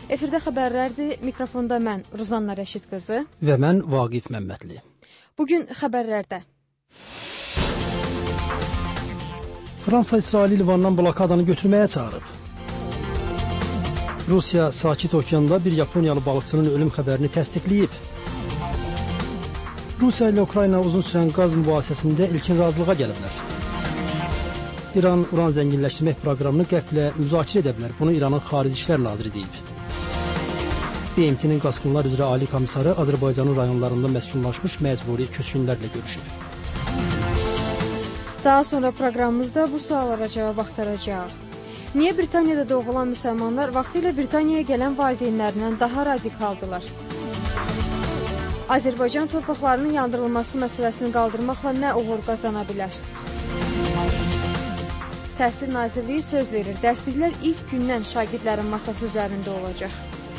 Efirdə xəbərlərdir. Mikrofonda mən Ruzanna Rəşid qızı və mən Vaqif Məmmədli. Bugün xəbərlərdə Fransa İsraili Livandan blokadanı götürməyə çağırıb. Rusiya Sakit Okeanda bir Yaponiyalı balıqçının ölüm xəbərini təsdiqləyib. Rusiya ilə Ukrayna uzun sürən qaz mübahisəsində ilkin razılığa gəliblər. İran uran zənginləşdirmək proqramını Qərblə müzakirə edə bilər. Bunu İranın Xarici İşlər Naziri deyib. BMT-nin qaçqınlar üzrə Ali komissarı Azərbaycanın rayonlarında məskunlaşmış məcburi köçkünlərlə görüşüb. Daha sonra proqramımızda bu suallara cavab axtaracağıq. Niyə Britaniyada doğulan müsəlmanlar vaxtilə Britaniyaya gələn valideynlərindən daha radikaldılar? Azərbaycan torpaqlarının yandırılması məsələsini qaldırmaqla nə uğur qazana bilər? Təhsil Nazirliyi söz verir, dərsliklər ilk gündən şagirdlərin masası üzərində olacaq.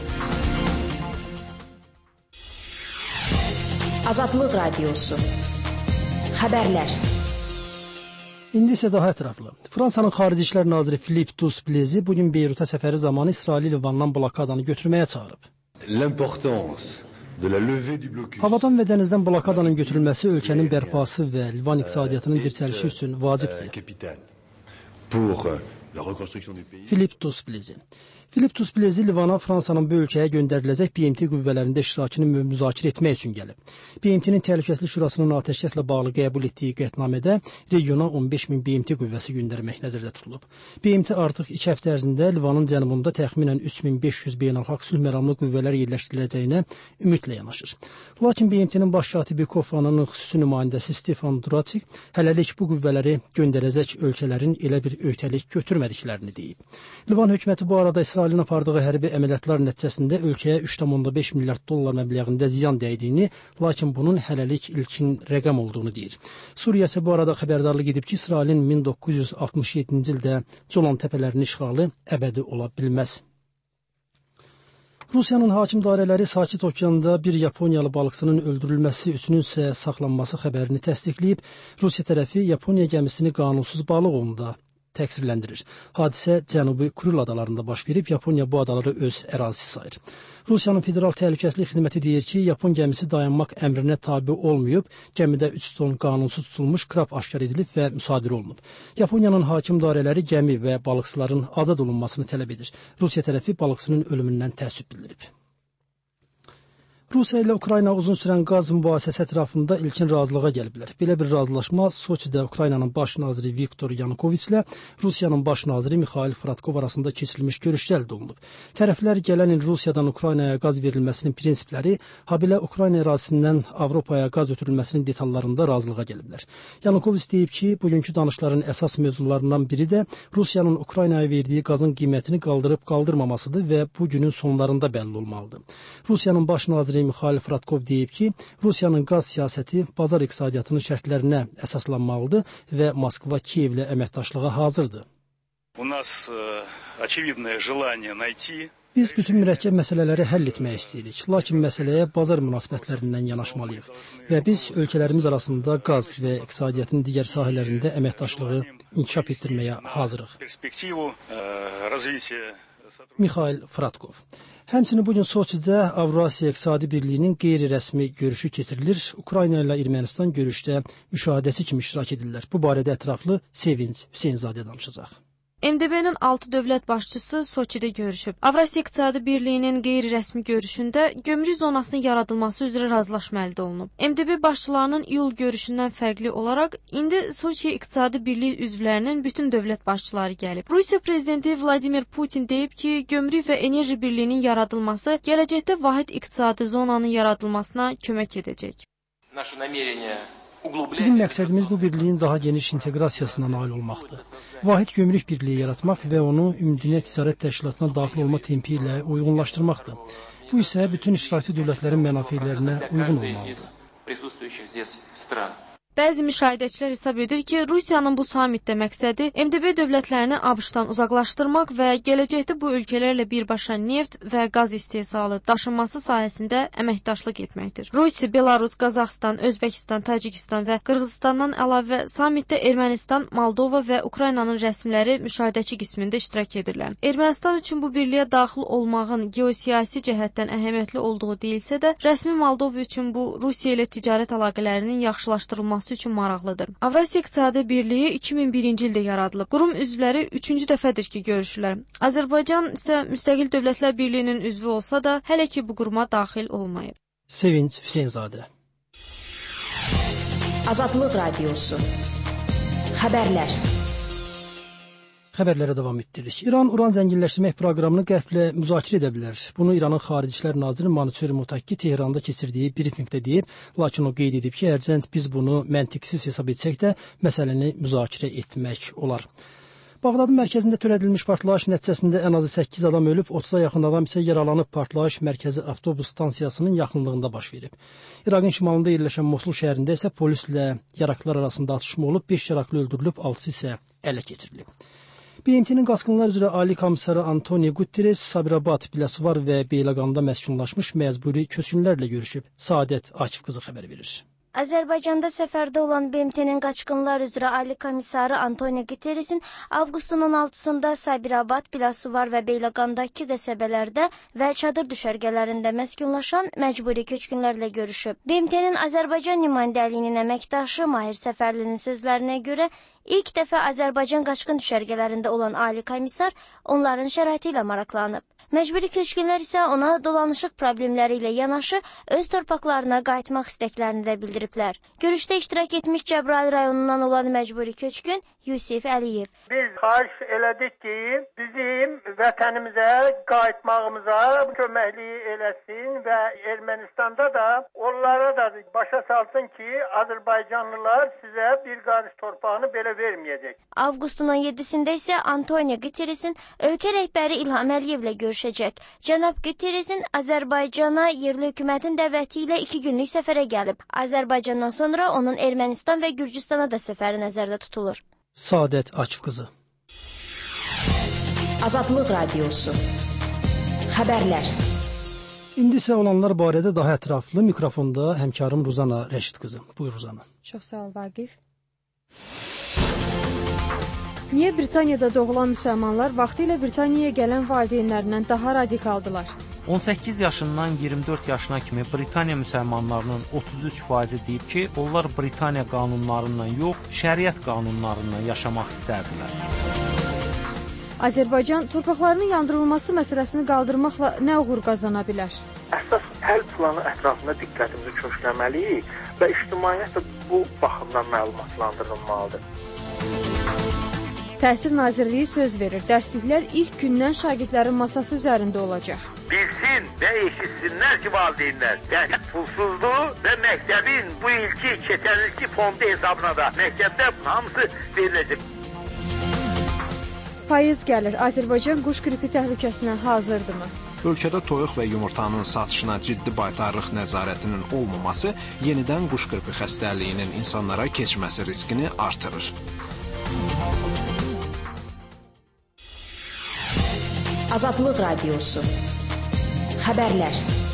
Azadlıq Radiosu. Xəbərlər. İndi isə daha ətraflı. Fransanın Xarici İşlər Naziri Philippe Douste-Blazy bugün Beyruta səfəri zamanı İsraili Livandan blokadanı götürməyə çağırıb. Havadan və dənizdən blokadanın götürülməsi ölkənin bərpası və Livan iqtisadiyyatının dirçəlişi üçün vacibdir. Philippe Douste-Blazy. Philippe Douste-Blazy Livana Fransanın bu ölkəyə göndəriləcək BMT qüvvələrində iştirakını müzakirə etmək üçün gəlib. BMT-nin Təhlükəsizlik Şurasının atəşkəslə bağlı qəbul etdiyi qətnamədə regiona 15.000 BMT qüvvəsi göndərmək nəzərdə tutulub. BMT artıq 2 həftə ərzində Livanın cənubunda təxminən 3500 beynəlxalq sülh məramlı qüvvələr yerləşdiriləcəyinə ümidlə yanaşır. Lakin BMT-nin baş katibi Kofanın xüsusi nümayəndəsi Stefan Dujarric hələlik bu qüvvələri göndərəcək ölkələrin elə bir öhdəlik götürmədiklərini deyib. Livan hökuməti bu arada İsrailin apardığı hərbi əməliyyatlar nəticəsində ölkəyə 3,5 milyard dollar məbləğində ziyan dəydiyini, lakin bunun hələlik ilkin rəqəm olduğunu deyir. Suriya isə bu arada xəbərdarlıq edib ki, İsrailin 1967-ci ildə Colan təpələrini işğalı əbədi ola bilməz. Rusiyanın hakim dairələri Sakit Okeanda bir Yaponiyalı balıqçının öldürülməsi, üçünün isə saxlanması xəbərini təsdiqləyib. Rusiya tərəfi Yaponiya gəmisini qanunsuz balıq ovunda təqsirləndirir. Hadisə Cənubi Kuril adalarında baş verib, Yaponiya bu adaları öz ərazisi sayır. Rusiyanın Federal Təhlükəsizlik Xidməti deyir ki, Yapon gəmisi dayanmaq əmrinə tabe olmayıb, gəmidə 3 ton qanunsuz tutulmuş krab aşkar edilib və müsadirə olunub. Yaponiyanın hakim dairələri gəmi və balıqçıların azad olunmasını tələb edir. Rusiya tərəfi balıqçının ölümündən təəssüf bildirib. Rusiya ilə Ukrayna uzun sürən qaz mübahisəsi ətrafında ilkin razılığa gəliblər. Belə bir razılaşma Soçidə Ukraynanın baş naziri Viktor Yanukovich ilə Rusiyanın baş naziri Mikhail Fratkov arasında keçirilmiş görüşdə əldə olunub. Tərəflər gələn il Rusiyadan Ukraynaya qaz verilməsinin prinsipləri, habelə Ukrayna ərazisindən Avropaya qaz ötürülməsinin detallarında razılığa gəliblər. Yanukovich deyib ki, bugünkü danışıqların əsas mövzularından biri də Rusiyanın Ukraynaya verdiyi qazın qiymətini qaldırıb qaldırmamasıdır və bu günün sonlarında bəlli olmalıdır. Rusiyanın baş naziri Mikhail Fratkov deyib ki, Rusiyanın qaz siyasəti bazar iqtisadiyyatının şərtlərinə əsaslanmalıdır və Moskva Kiyevlə əməkdaşlığa hazırdır. Biz bütün mürəkkəb məsələləri həll etmək istəyirik, lakin məsələyə bazar münasibətlərindən yanaşmalıyıq və biz ölkələrimiz arasında qaz və iqtisadiyyatın digər sahələrində əməkdaşlığı inkişaf etdirməyə hazırıq. Mikhail Fratkov. Həmçinin bugün Soçidə Avrasiya İqtisadi Birliyinin qeyri-rəsmi görüşü keçirilir. Ukrayna ilə Ermənistan görüşdə müşahidəçi kimi iştirak edirlər. Bu barədə ətraflı Sevinç Hüseynzadə danışacaq. MDB-nin 6 dövlət başçısı Soçidə görüşüb. Avrasiya İqtisadi Birliyinin qeyri-rəsmi görüşündə gömrük zonasının yaradılması üzrə razılaşma əldə olunub. MDB başçılarının iyul görüşündən fərqli olaraq indi Soçiyə İqtisadi Birliyi üzvlərinin bütün dövlət başçıları gəlib. Rusiya prezidenti Vladimir Putin deyib ki, gömrük və enerji birliyinin yaradılması gələcəkdə vahid iqtisadi zonanın yaradılmasına kömək edəcək. Bizim məqsədimiz bu birliyin daha geniş inteqrasiyasına nail olmaqdır. Vahid gömrük birliyi yaratmaq və onu Ümumdünya Ticarət Təşkilatına daxil olma tempi ilə uyğunlaşdırmaqdır. Bu isə bütün iştirakçı dövlətlərin mənafelərinə uyğun olmalıdır. Bəzi müşahidəçilər hesab edir ki, Rusiyanın bu sammitdə məqsədi MDB dövlətlərini ABŞ-dan uzaqlaşdırmaq və gələcəkdə bu ölkələrlə birbaşa neft və qaz istehsalı, daşınması sahəsində əməkdaşlıq etməkdir. Rusiya, Belarus, Qazaxıstan, Özbəkistan, Tacikistan və Qırğızıstandan əlavə sammitdə Ermənistan, Moldova və Ukraynanın rəsmiləri müşahidəçi qismində iştirak edirlər. Ermənistan üçün bu birliyə daxil olmağın geosiyasi cəhətdən əhəmiyyətli olduğu deyilsə də, rəsmi Moldova üçün bu Rusiya ilə ticarət əlaqələrinin yaxşılaşdırılması üçün maraqlıdır. Avrasiya İqtisadi Birliyi 2001-ci ildə yaradılıb. Qurum üzvləri 3-cü dəfədir ki, görüşürlər. Azərbaycan isə Müstəqil Dövlətlər Birliyinin üzvü olsa da, hələ ki bu quruma daxil olmayıb. Sevinç Hüseynzadə. Azadlıq Radiosu. Xəbərlər. Xəbərlərə davam etdiririk. İran uran zənginləşdirmək proqramını Qərblə müzakirə edə bilər. Bunu İranın Xarici İşlər naziri Mansur Muttaqi Tehranda keçirdiyi brifinqdə deyib, lakin o qeyd edib ki, hərçənd biz bunu məntiqsiz hesab etsək də, məsələni müzakirə etmək olar. Bağdadın mərkəzində törədilmiş partlayış nəticəsində ən azı 8 adam ölüb, 30-a yaxın adam isə yaralanıb. Partlayış mərkəzi avtobus stansiyasının yaxınlığında baş verib. İraqın şimalında yerləşən Mosul şəhərində isə polislə yaraklar arasında atışma olub, 5 yaraklı öldürülüb, 6 isə ələ keçirilib. BMT-nin qaçqınlar üzrə Ali komissarı Antonio Guterres Sabirabad, Biləsuvar və Beyləqanda məskunlaşmış məcburi köçkünlərlə görüşüb. Saadət Akif qızı xəbər verir. Azərbaycanda səfərdə olan BMT-nin qaçqınlar üzrə Ali komissarı Antonio Guterresin avqustun 16-sında Sabirabad, Biləsuvar və Beyləqandakı qəsəbələrdə və çadır düşərgələrində məskunlaşan məcburi köçkünlərlə görüşüb. BMT-nin Azərbaycan nümayəndəliyinin əməkdaşı Mahir Səfərlinin sözlərinə görə ilk dəfə Azərbaycan qaçqın düşərgələrində olan Ali komissar onların şəraiti ilə maraqlanıb. Məcburi köçkünlər isə ona dolanışıq problemləri ilə yanaşı öz torpaqlarına qayıtmaq istəklərini də bildiriblər. Görüşdə iştirak etmiş Cəbrayıl rayonundan olan məcburi köçkün Yusif Əliyev. Biz xahiş elədik ki, bizim vətənimizə qayıtmağımıza köməklik eləsin və Ermənistanda da onlara da başa salsın ki, Azərbaycanlılar sizə bir qarış torpağını belə verməyəcək. Avqustun 17-sində isə Antonio Guterresin ölkə rəhbəri İlham Əliyevlə görüşəcək. Cənab Guterresin Azərbaycana yerli hökumətin dəvəti ilə 2 günlük səfərə gəlib. Azərbaycandan sonra onun Ermənistan və Gürcüstana da səfəri nəzərdə tutulur. Saadət Akif qızı. Azadlıq Radiosu. Xəbərlər. İndi isə olanlar barədə daha ətraflı mikrofonda həmkarım Ruzana Rəşid qızı. Buyur Ruzana. Çox sağ ol Vaqif. Niyə Britaniyada doğulan müsəlmanlar vaxtilə Britaniyaya gələn valideynlərindən daha radikaldılar? 18 yaşından 24 yaşına kimi Britaniya müsəlmanlarının 33% deyib ki, onlar Britaniya qanunlarından yox, şəriət qanunlarından yaşamaq istərdilər. Azərbaycan torpaqlarının yandırılması məsələsini qaldırmaqla nə uğur qazana bilər? Əsas həll planı ətrafında diqqətimizi kökləməliyik və ictimaiyyət də bu baxımdan məlumatlandırılmalıdır. Təhsil Nazirliyi söz verir, dərsliklər ilk gündən şagirdlərin masası üzərində olacaq. Bilsin və eşitsinlər ki, valideynlər, dərs pulsuzluğu və məktəbin bu ilki keçən ilki fondu hesabına da məktəbdə hamısı veriləcək. Payız gəlir, Azərbaycan quş qripi təhlükəsinə hazırdırmı? Ölkədə toyuq və yumurtanın satışına ciddi baytarlıq nəzarətinin olmaması yenidən quş qripi xəstəliyinin insanlara keçməsi riskini artırır. Azadlıq Radiosu. Xəbərlər.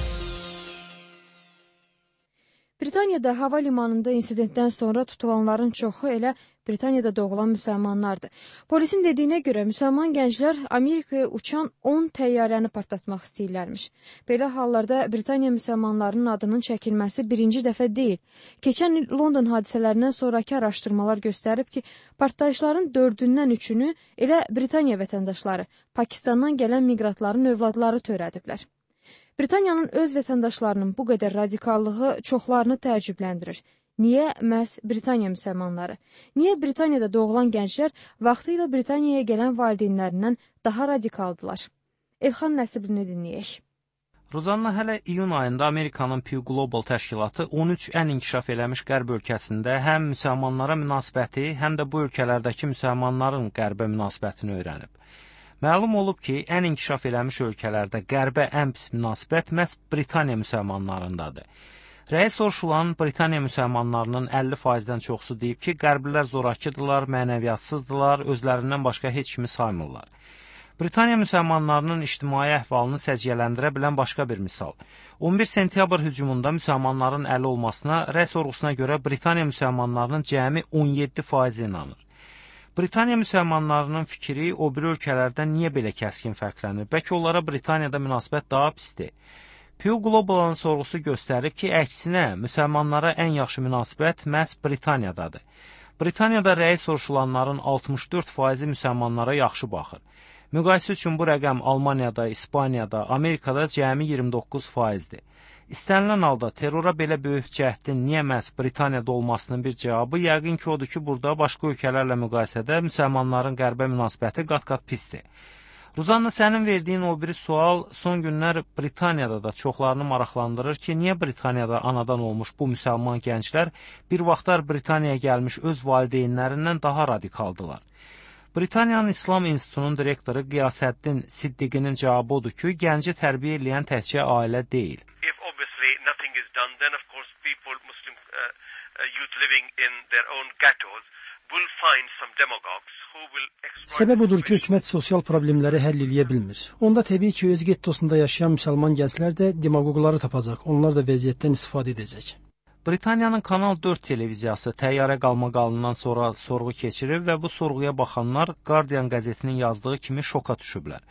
Britaniyada hava limanında insidentdən sonra tutulanların çoxu elə Britaniyada doğulan müsəlmanlardır. Polisin dediyinə görə müsəlman gənclər Amerikaya uçan 10 təyyarəni partlatmaq istəyirlərmiş. Belə hallarda Britaniya müsəlmanlarının adının çəkilməsi birinci dəfə deyil. Keçən il London hadisələrindən sonraki araşdırmalar göstərib ki, partlayışların 4-dən 3-ünü elə Britaniya vətəndaşları, Pakistandan gələn miqratların övladları törədiblər. Britaniyanın öz vətəndaşlarının bu qədər radikallığı çoxlarını təəccübləndirir. Niyə məhz Britaniya müsəlmanları? Niyə Britaniyada doğulan gənclər vaxtilə Britaniyaya gələn valideynlərindən daha radikaldılar? Elxan Nəsibini dinləyək. Rozanna, hələ iyun ayında Amerikanın Pew Global təşkilatı 13 ən inkişaf eləmiş qərb ölkəsində həm müsəlmanlara münasibəti, həm də bu ölkələrdəki müsəlmanların qərbə münasibətini öyrənib. Məlum olub ki, ən inkişaf eləmiş ölkələrdə qərbə ən pis münasibət məhz Britaniya müsəlmanlarındadır. Rəy soruşulan Britaniya müsəlmanlarının 50%-dən çoxusu deyib ki, qərblilər zorakıdırlar, mənəviyyatsızdılar, özlərindən başqa heç kimi saymırlar. Britaniya müsəlmanlarının ictimai əhvalını səciyyələndirə bilən başqa bir misal. 11 sentyabr hücumunda müsəlmanların əli olmasına, rəy sorğusuna görə Britaniya müsəlmanlarının cəmi 17% inanır. Britaniya müsəlmanlarının fikri o biri ölkələrdən niyə belə kəskin fərqlənir? Bəlkə onlara Britaniyada münasibət daha pisdir. Pew Global'ın sorğusu göstərib ki, əksinə müsəlmanlara ən yaxşı münasibət məhz Britaniyadadır. Britaniyada rəy soruşulanların 64% müsəlmanlara yaxşı baxır. Müqayisə üçün bu rəqəm Almaniyada, İspaniyada, Amerikada cəmi 29%-dir. İstənilən halda terrora belə böyük cəhdin niyə məhz Britaniyada olmasının bir cavabı yəqin ki, odur ki, burada başqa ölkələrlə müqayisədə müsəlmanların qərbə münasibəti qat-qat pisdir. Ruzanna, sənin verdiyin o biri sual son günlər Britaniyada da çoxlarını maraqlandırır ki, niyə Britaniyada anadan olmuş bu müsəlman gənclər bir vaxtlar Britaniyaya gəlmiş öz valideynlərindən daha radikaldılar? Britaniyanın İslam İnstitutunun direktoru Qiyasəddin Siddiqinin cavabı odur ki, gənci tərbiyə eləyən təkcə ailə deyil. Səbəb odur ki, hökumət sosial problemləri həll eləyə bilmir. Onda təbii ki, öz gettosunda yaşayan müsəlman gənclər də demagogları tapacaq, onlar da vəziyyətdən istifadə edəcək. Britaniyanın Kanal 4 televiziyası təyyarə qalmaqalından sonra sorğu keçirib və bu sorğuya baxanlar Guardian qəzetinin yazdığı kimi şoka düşüblər.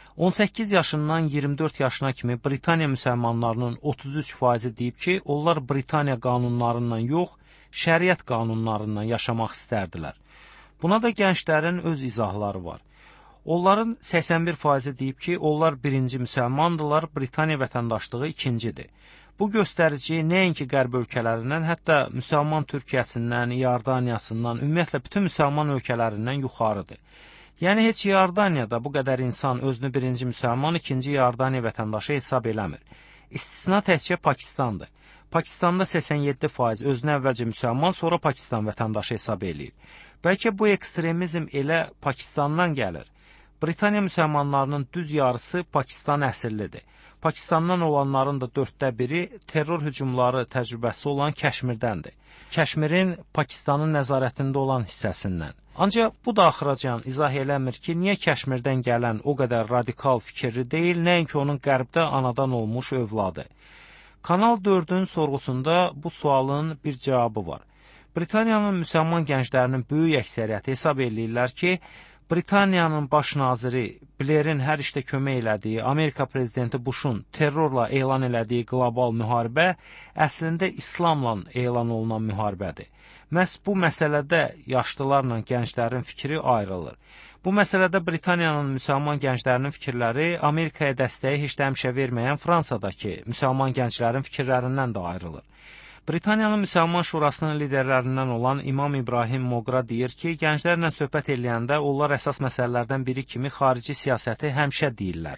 18 yaşından 24 yaşına kimi Britaniya müsəlmanlarının 33% deyib ki, onlar Britaniya qanunlarından yox, şəriət qanunlarından yaşamaq istərdilər. Buna da gənclərin öz izahları var. Onların 81% deyib ki, onlar birinci müsəlmandırlar, Britaniya vətəndaşlığı ikincidir. Bu göstərici nəinki qərb ölkələrindən, hətta müsəlman Türkiyəsindən, İordaniyasından, ümumiyyətlə bütün müsəlman ölkələrindən yuxarıdır. Yəni, heç İordaniyada bu qədər insan özünü birinci müsəlman, ikinci İordaniya vətəndaşı hesab eləmir. İstisna təkcə Pakistandır. Pakistanda 87% özünü əvvəlcə müsəlman, sonra Pakistan vətəndaşı hesab eləyir. Bəlkə bu ekstremizm elə Pakistandan gəlir. Britaniya müsəlmanlarının düz yarısı Pakistan əsillidir. Pakistandan olanların da 1/4 terror hücumları təcrübəsi olan Kəşmirdəndir. Kəşmirin Pakistanın nəzarətində olan hissəsindən. Ancaq bu da axıracan izah eləmir ki, niyə Kəşmirdən gələn o qədər radikal fikirli deyil, nəinki onun qərbdə anadan olmuş övladı. Kanal 4-ün sorğusunda bu sualın bir cavabı var. Britaniyanın müsəlman gənclərinin böyük əksəriyyəti hesab eləyirlər ki, Britaniyanın baş naziri Blairin hər işdə kömək elədiyi, Amerika prezidenti Bush'un terrorla elan elədiyi qlobal müharibə əslində İslamla elan olunan müharibədir. Məhz bu məsələdə yaşlılarla gənclərin fikri ayrılır. Bu məsələdə Britaniyanın müsəlman gənclərinin fikirləri Amerikaya dəstəyi heç də həmişə verməyən Fransadakı müsəlman gənclərin fikirlərindən də ayrılır. Britaniyanın Müsəlman Şurasının liderlərindən olan İmam İbrahim Moqra deyir ki, gənclərlə söhbət eləyəndə onlar əsas məsələlərdən biri kimi xarici siyasəti həmişə deyirlər.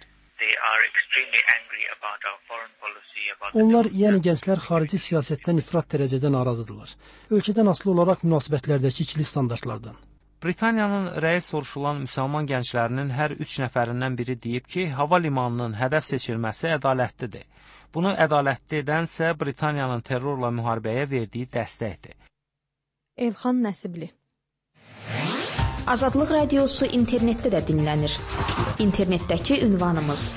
Onlar, yəni gənclər xarici siyasətdən ifrat dərəcədə narazıdırlar. Ölkədən asılı olaraq münasibətlərdəki ikili standartlardan. Britaniyanın rəy soruşulan müsəlman gənclərinin hər 3 nəfərindən biri deyib ki, hava limanının hədəf seçilməsi ədalətlidir. Bunu ədalətli edənsə Britaniyanın terrorla müharibəyə verdiyi dəstəkdir. Elxan Nəsibli. Azadlıq Radiosu internetdə də dinlənir. İnternetdəki ünvanımız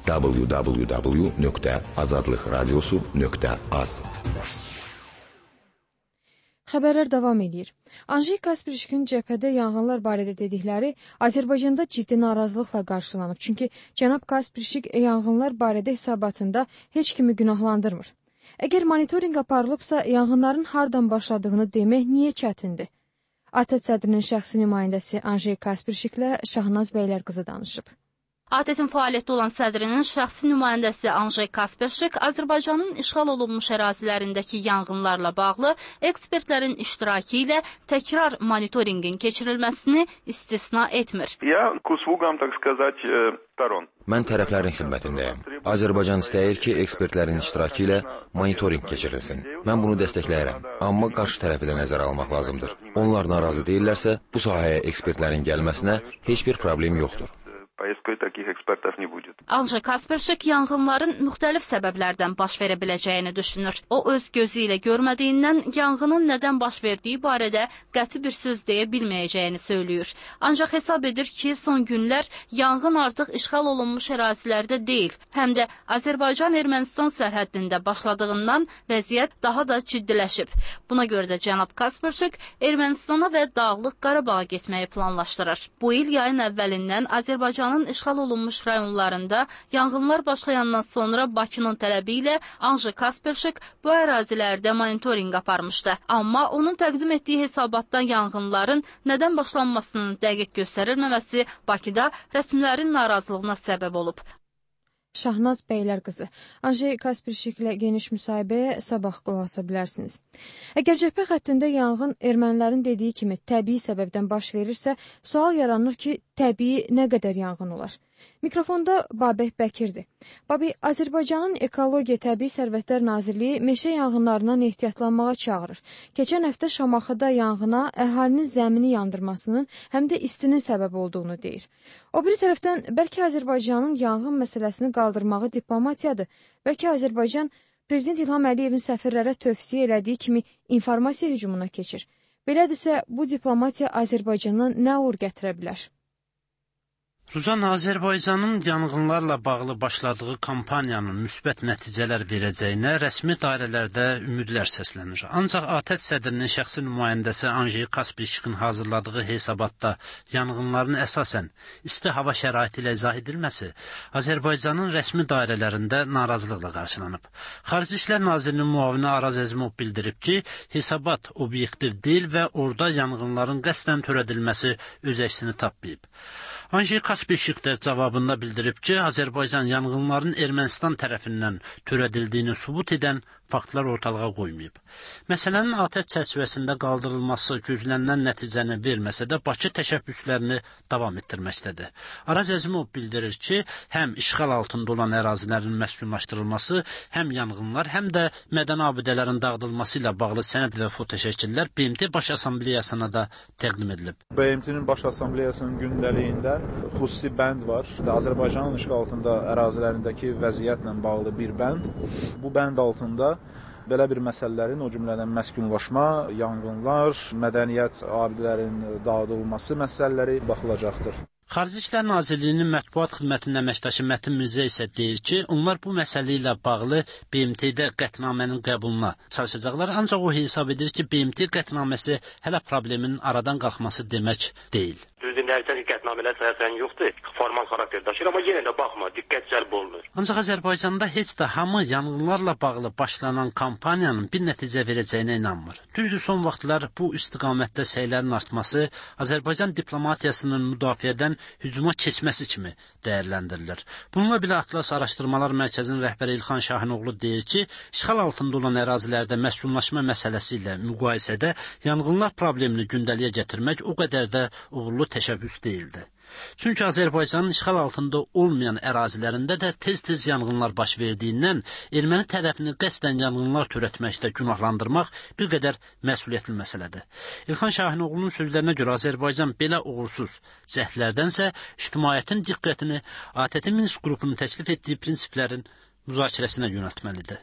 www.azadlıqradiosu.az. Xəbərlər davam edir. Anjey Kasperşikin cəbhədə yanğınlar barədə dedikləri Azərbaycanda ciddi narazılıqla qarşılanıb. Çünki cənab Kasperşik yanğınlar barədə hesabatında heç kimi günahlandırmır. Əgər monitorinq aparılıbsa, yanğınların hardan başladığını demək niyə çətindir? ATƏT sədrinin şəxsi nümayəndəsi Anjey Kasperşiklə Şahnaz Bəylərqızı danışıb. ATƏT-in fəaliyyətdə olan sədrinin şəxsi nümayəndəsi Anjey Kasperşik Azərbaycanın işğal olunmuş ərazilərindəki yanğınlarla bağlı ekspertlərin iştirakı ilə təkrar monitorinqin keçirilməsini istisna etmir. Mən tərəflərin xidmətindəyəm. Azərbaycan istəyir ki, ekspertlərin iştirakı ilə monitorinq keçirilsin. Mən bunu dəstəkləyirəm, amma qarşı tərəfi də nəzərə almaq lazımdır. Onlar narazı deyirlərsə, bu sahəyə ekspertlərin gəlməsinə heç bir problem yoxdur. Anjey Kasperşik yanğınların müxtəlif səbəblərdən baş verə biləcəyini düşünür. O öz gözü ilə görmədiyindən yanğının nədən baş verdiyi barədə qəti bir söz deyə bilməyəcəyini söylüyor. Ancaq hesab edir ki, son günlər yanğın artıq işğal olunmuş ərazilərdə deyil, həm də Azərbaycan-Ermənistan sərhəddində başladığından vəziyyət daha da ciddiləşib. Buna görə də cənab Kasperşik Ermənistana və Dağlıq Qarabağa getməyi planlaşdırır. Bu il yayın əvvəlindən Azərbaycanın işğal olunmuş rayonlarında yanğınlar başlayandan sonra Bakının tələbi ilə Anjey Kasperşik bu ərazilərdə monitorinq aparmışdı. Amma onun təqdim etdiyi hesabatdan yanğınların nədən başlanmasının dəqiq göstərilməməsi Bakıda rəsmilərin narazılığına səbəb olub. Şahnaz Beylər qızı. Anjey Kasperşiklə geniş müsahibəyə sabah qulaq asa bilərsiniz. Əgər cəbhə xəttində yanğın ermənilərin dediyi kimi təbii səbəbdən baş verirsə, sual yaranır ki, təbii nə qədər yanğın olar? Mikrofonda Babək Bəkirdir. Babək, Azərbaycanın Ekologiya Təbii Sərvətlər Nazirliyi meşə yanğınlarından ehtiyatlanmağa çağırır. Keçən həftə Şamaxıda yanğına əhalinin zəmini yandırmasının, həm də istinin səbəb olduğunu deyir. O biri tərəfdən, bəlkə Azərbaycanın yanğın məsələsini qaldırmağı diplomatiyadır. Bəlkə Azərbaycan Prezident İlham Əliyevin səfirlərə tövsiyə elədiyi kimi informasiya hücumuna keçir. Belədirsə, bu diplomatiya Azərbaycana nə uğur gətirə bilər? Ruzan, Azərbaycanın yanğınlarla bağlı başladığı kampaniyanın müsbət nəticələr verəcəyinə rəsmi dairələrdə ümidlər səslənir. Ancaq ATƏT sədrinin şəxsi nümayəndəsi Anjey Kasperşikin hazırladığı hesabatda yanğınların əsasən isti hava şəraiti ilə izah edilməsi Azərbaycanın rəsmi dairələrində narazılıqla qarşılanıb. Xarici İşlər Nazirinin müavini Araz Əzimov bildirib ki, hesabat obyektiv deyil və orada yanğınların qəsdən törədilməsi öz əksini tapmayıb. Anjey Kasperşik də cavabında bildirib ki, Azərbaycan yanğınların Ermənistan tərəfindən törədildiyini sübut edən faktlar ortalığa qoymayıb. Məsələnin ATƏT çərçivəsində qaldırılması gözlənilən nəticəni verməsə də Bakı təşəbbüslərini davam etdirməkdədir. Araz Əzimov bildirir ki, həm işğal altında olan ərazilərin məskunlaşdırılması, həm yanğınlar, həm də mədəni abidələrin dağıdılması ilə bağlı sənəd və fotoşəkillər BMT Baş Assambleyasına da təqdim edilib. BMT-nin Baş Assambleyasının gündəliyində xüsusi bənd var. Azərbaycanın işğal altında ərazilərindəki vəziyyətlə bağlı bir bənd. Bu bənd altında belə bir məsələlərin, o cümlədən məskunlaşma, yanğınlar, mədəniyyət abidələrinin dağıdılması məsələləri baxılacaqdır. Xarici İşlər Nazirliyinin mətbuat xidmətinin əməkdaşı Mətin Mirzə isə deyir ki, onlar bu məsələ ilə bağlı BMT-də qətnamənin qəbuluna çalışacaqlar, ancaq o hesab edir ki, BMT qətnaməsi hələ problemin aradan qalxması demək deyil. Düzdür, nəticəli qətnamələr səhəsən yoxdur, formal xarakter daşır, amma yenə də baxma, diqqət cəlb olunur. Ancaq Azərbaycanda heç də hamı yanğınlarla bağlı başlanan kampaniyanın bir nəticə verəcəyinə inanmır. Düzdür, son vaxtlar bu istiqamətdə səylərin artması Azərbaycan diplomatiyasının müdafiədən hücuma keçməsi kimi dəyərləndirilir. Bununla belə Atlas Araşdırmalar Mərkəzinin rəhbəri İlxan Şahinoğlu deyir ki, işğal altında olan ərazilərdə məskunlaşma məsələsi ilə müqayisədə yanğınlar problemini gündəliyə gətirmək o qədər də uğurlu təşəbbüs deyildi. Çünki Azərbaycanın işğal altında olmayan ərazilərində də tez-tez yanğınlar baş verdiyindən erməni tərəfini qəsdən yanğınlar törətməkdə günahlandırmaq bir qədər məsuliyyətli məsələdir. İlxan Şahinoğlu'nun sözlərinə görə Azərbaycan belə uğursuz cəhdlərdənsə ictimaiyyətin diqqətini ATƏT Minsk qrupunun təklif etdiyi prinsiplərin müzakirəsinə yönəltməlidir.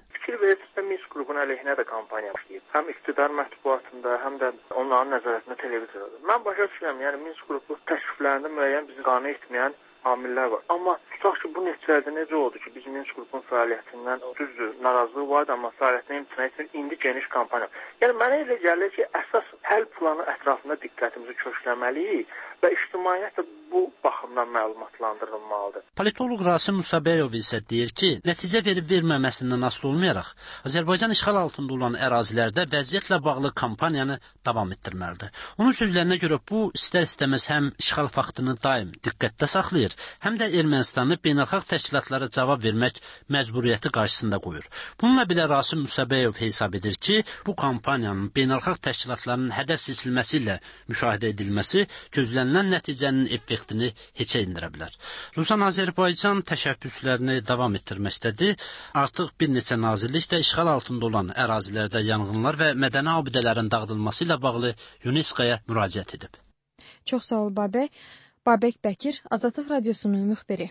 Qrupun əleyhinə də kampaniya başlayıb. Həm iqtidar mətbuatında, həm də onların nəzarətində televizorda. Mən başa düşürəm, yəni Minsk qrupu təkliflərində müəyyən bizi qane etməyən amillər var. Amma tutaq ki, bu nəticədə necə oldu ki, biz Minsk qrupun fəaliyyətindən düzdür, narazılıq vardı, amma fəaliyyətindən imtina etmir, indi geniş kampaniya. Yəni mənə elə gəlir ki, əsas həll planı ətrafında diqqətimizi kökləməliyik və ictimaiyyət də bu baxımdan məlumatlandırılmalıdır. Politoloq Rasim Musabəyov isə deyir ki, nəticə verib-verməməsindən asılı olmayaraq, Azərbaycan işğal altında olan ərazilərdə vəziyyətlə bağlı kampaniyanı davam etdirməlidir. Onun sözlərinə görə bu istər-istəməz həm işğal faktını daim diqqətdə saxlayır, həm də Ermənistanı beynəlxalq təşkilatlara cavab vermək məcburiyyəti qarşısında qoyur. Bununla belə Rasim Musabəyov hesab edir ki, bu kampaniyanın beynəlxalq təşkilatların hədəf seçilməsi ilə müşahidə edilməsi gözlənilən nəticənin effektini heçə indirə bilər. Rusan Azərbaycan təşəbbüslərini davam etdirməkdədir. Artıq bir neçə nazirlik də işğal altında olan ərazilərdə yanğınlar və mədəni abidələrin dağıdılması ilə bağlı UNESCO-ya müraciət edib. Çox sağ ol, Babək. Babək Bəkir, Azadlıq Radiosunun müxbiri.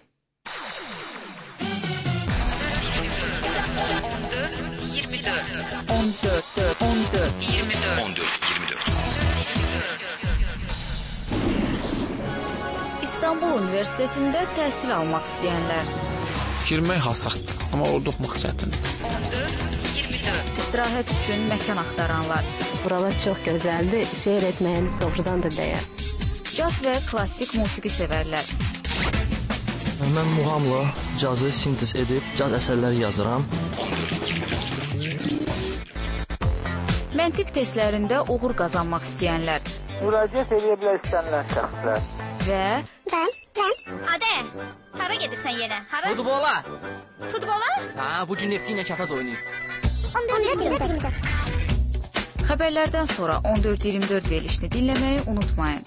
14-24 İstanbul Universitetində təhsil almaq istəyənlər. Girmək hasaqdır, amma orada oxumaq çətindir. 14-24 İstirahət üçün məkan axtaranlar. Buralar çox gözəldir, seyr etməyin doğrudan da dəyər. Caz və klassik musiqi sevərlər. Mən muğamla cazı sintez edib caz əsərləri yazıram. Məntiq testlərində uğur qazanmaq istəyənlər. Müraciət edə bilər istənilən şəxslər. Və Adə, hara gedirsən yenə? Hara? Futbola. Futbola? Ha, bugün Neftçi ilə Kəpəz oynayır. 14-24. Xəbərlərdən sonra 14-24 verilişini dinləməyi unutmayın.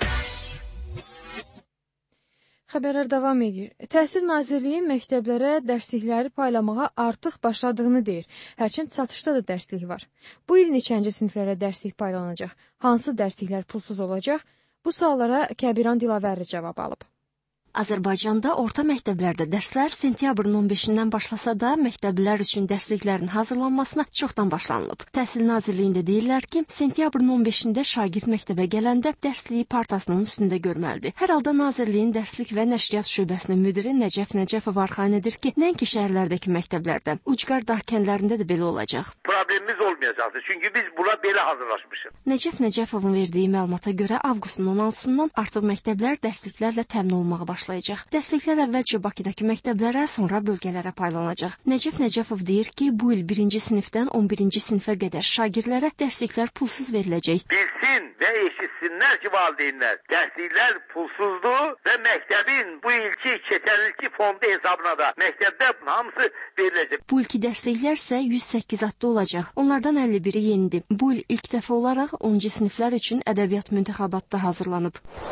Xəbərlər davam edir. Təhsil Nazirliyi məktəblərə dərslikləri paylamağa artıq başladığını deyir. Hərçənd satışda da dərslik var. Bu il neçənci siniflərə dərslik paylanacaq? Hansı dərsliklər pulsuz olacaq? Bu suallara Kəbiran Dilavərli cavab alıb. Azərbaycanda orta məktəblərdə dərslər sentyabrın 15-dən başlasa da, məktəblilər üçün dərsliklərin hazırlanmasına çoxdan başlanılıb. Təhsil Nazirliyində deyirlər ki, sentyabrın 15-də şagird məktəbə gələndə dərsliyi partasının üstündə görməlidir. Hər halda Nazirliyin dərslik və nəşriyyat şöbəsinin müdiri Nəcəf Nəcəfov arxain edir ki, nəinki şəhərlərdəki məktəblərdə, ucqar dağ kəndlərində də belə olacaq. Problemimiz olmayacaqdır, çünki biz buna belə hazırlaşmışıq. Nəcəf Nəcəfovun verdiyi məlumata görə avqustun 16-sından artıq məktəblər dərsliklərlə təmin olmağa başlayacaq. Dərsliklər əvvəlcə Bakıdakı məktəblərə, sonra bölgələrə paylanacaq. Nəcəf Nəcəfov deyir ki, bu il 1-ci sinifdən 11-ci sinifə qədər şagirdlərə dərsliklər pulsuz veriləcək. Bilsin və eşitsinlər ki, valideynlər, dərsliklər pulsuzdur və məktəbin bu ilki keçən ilki fondu hesabına da məktəbdə hamısı veriləcək. Bu ilki dərsliklər isə 108 adda olacaq. Onlardan 51-i yenidir. Bu il ilk dəfə olaraq 10-cu siniflər üçün ədəbiyyat müntəxabatda hazırlanıb.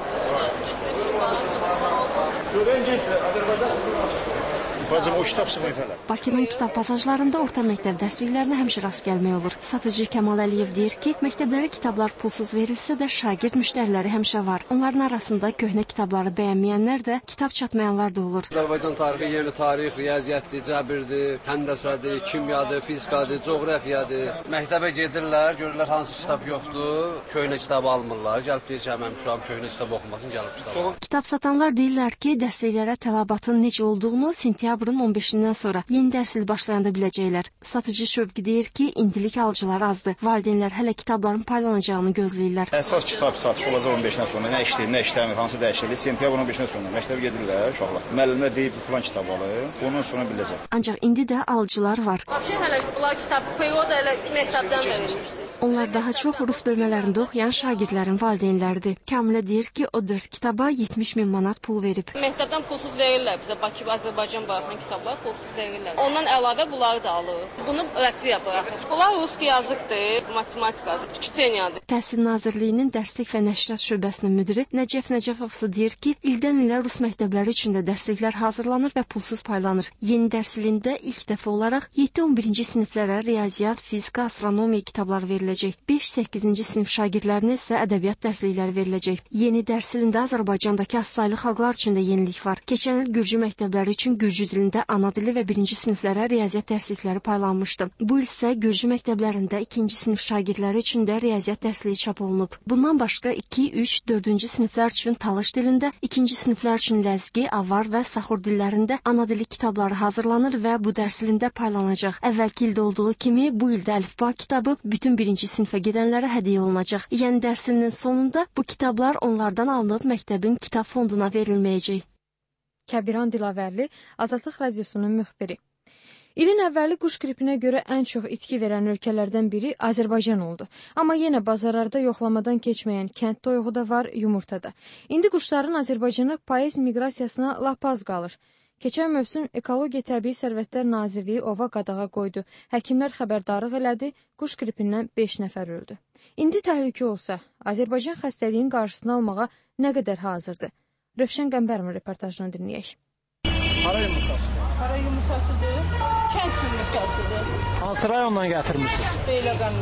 Bakının kitab pasajlarında orta məktəb dərsliklərinə həmişə rast gəlmək olur. Satıcı Kəmal Əliyev deyir ki, məktəblərə kitablar pulsuz verilsə də şagird müştəriləri həmişə var. Onların arasında köhnə kitabları bəyənməyənlər də, kitab çatmayanlar da olur. Azərbaycan tarixi, yeni tarix, riyaziyyatdır, cəbirdir, həndəsədir, kimyadır, fizikadır, coğrafiyadır. Məktəbə gedirlər, görürlər hansı kitab yoxdur, köhnə kitabı almırlar. Gəlib deyir ki, mən uşağım köhnə kitab oxumasın, gəlib kitab. Kitab satanlar deyirlər ki, dərsliklərə tələbatın necə olduğunu sentyabrın 15-dən sonra yeni dərs il başlayanda biləcəklər. Satıcı Şövqi deyir ki, indilik alıcılar azdır. Valideynlər hələ kitabların paylanacağını gözləyirlər. Əsas kitab satışı olacaq 15-dən sonra. Nə işləyir, nə işləmir, hansı dəyişiklik sentyabrın 15-dən sonra. Məktəbə gedirlər uşaqlar. Müəllimlər deyib filan kitab alır, ondan sonra biləcək. Ancaq indi də alıcılar var. Hələ bunlar kitab period elə məktəbdən verilmişdi. Onlar daha çox rus bölmələrində oxuyan şagirdlərin valideynləridir. Kamilə deyir ki, o 4 kitaba 70 min manat pul verib. Məktəbdən pulsuz verirlər bizə Bakı və Azərbaycan baxan kitablar pulsuz verirlər. Ondan əlavə bunları da alırıq. Bunu Rusiya buraxır. Bunlar ruski yazıqdır, matematikadır, kiçenyadır. Təhsil Nazirliyinin dərslik və nəşriyyat şöbəsinin müdiri Nəcəf Nəcəfov deyir ki, ildən ilə rus məktəbləri üçün də dərsliklər hazırlanır və pulsuz paylanır. Yeni dərs ilində ilk dəfə olaraq 7-11-ci siniflərə riyaziyyat, fizika, astronomiya kitabları veriləcək. 5-8-ci sinif şagirdlərinə isə ədəbiyyat dərslikləri veriləcək. Yeni dərs ilində Azərbaycandakı azsaylı xalqlar üçün də yenilik var. Keçən il Gürcü məktəbləri üçün Gürcü dilində ana dili və 1-ci siniflərə riyaziyyat dərslikləri paylanmışdı. Bu il isə Gürcü məktəblərində 2-ci sinif şagirdləri üçün də riyaziyyat dərsliyi çap olunub. Bundan başqa 2, 3, 4-cü siniflər üçün Talış dilində, 2-ci siniflər üçün Ləzgi, Avar və Saxur dillərində ana dili kitabları hazırlanır və bu dərs ilində paylanacaq. Əvvəlki ildə olduğu kimi bu ildə əlifba kitabı bütün 1-ci sinifə gedənlərə hədiyyə olunacaq. Yəni dərs ilinin sonunda bu kitablar onlardan alınıb məktəbin kitab fonduna verilməyəcək. Kəbiran Dilavərli, Azadlıq Radiosunun müxbiri. İlin əvvəli quş qripinə görə ən çox itki verən ölkələrdən biri Azərbaycan oldu. Amma yenə bazarlarda yoxlamadan keçməyən kənd toyuğu da var, yumurta da. İndi quşların Azərbaycana payız miqrasiyasına lap az qalır. Keçən mövsüm Ekologiya Təbii Sərvətlər Nazirliyi ova qadağa qoydu. Həkimlər xəbərdarlıq elədi, quş qripindən 5 nəfər öldü. İndi təhlükə olsa, Azərbaycan xəstəliyin qarşısını almağa nə qədər hazırdır? Rövşən Qəmbərov reportajını dinləyək. Hara yumurtası? Hara yumurtasıdır, kənd yumurtasıdır. Hansı rayondan gətirmişsiniz? Beyləqandan.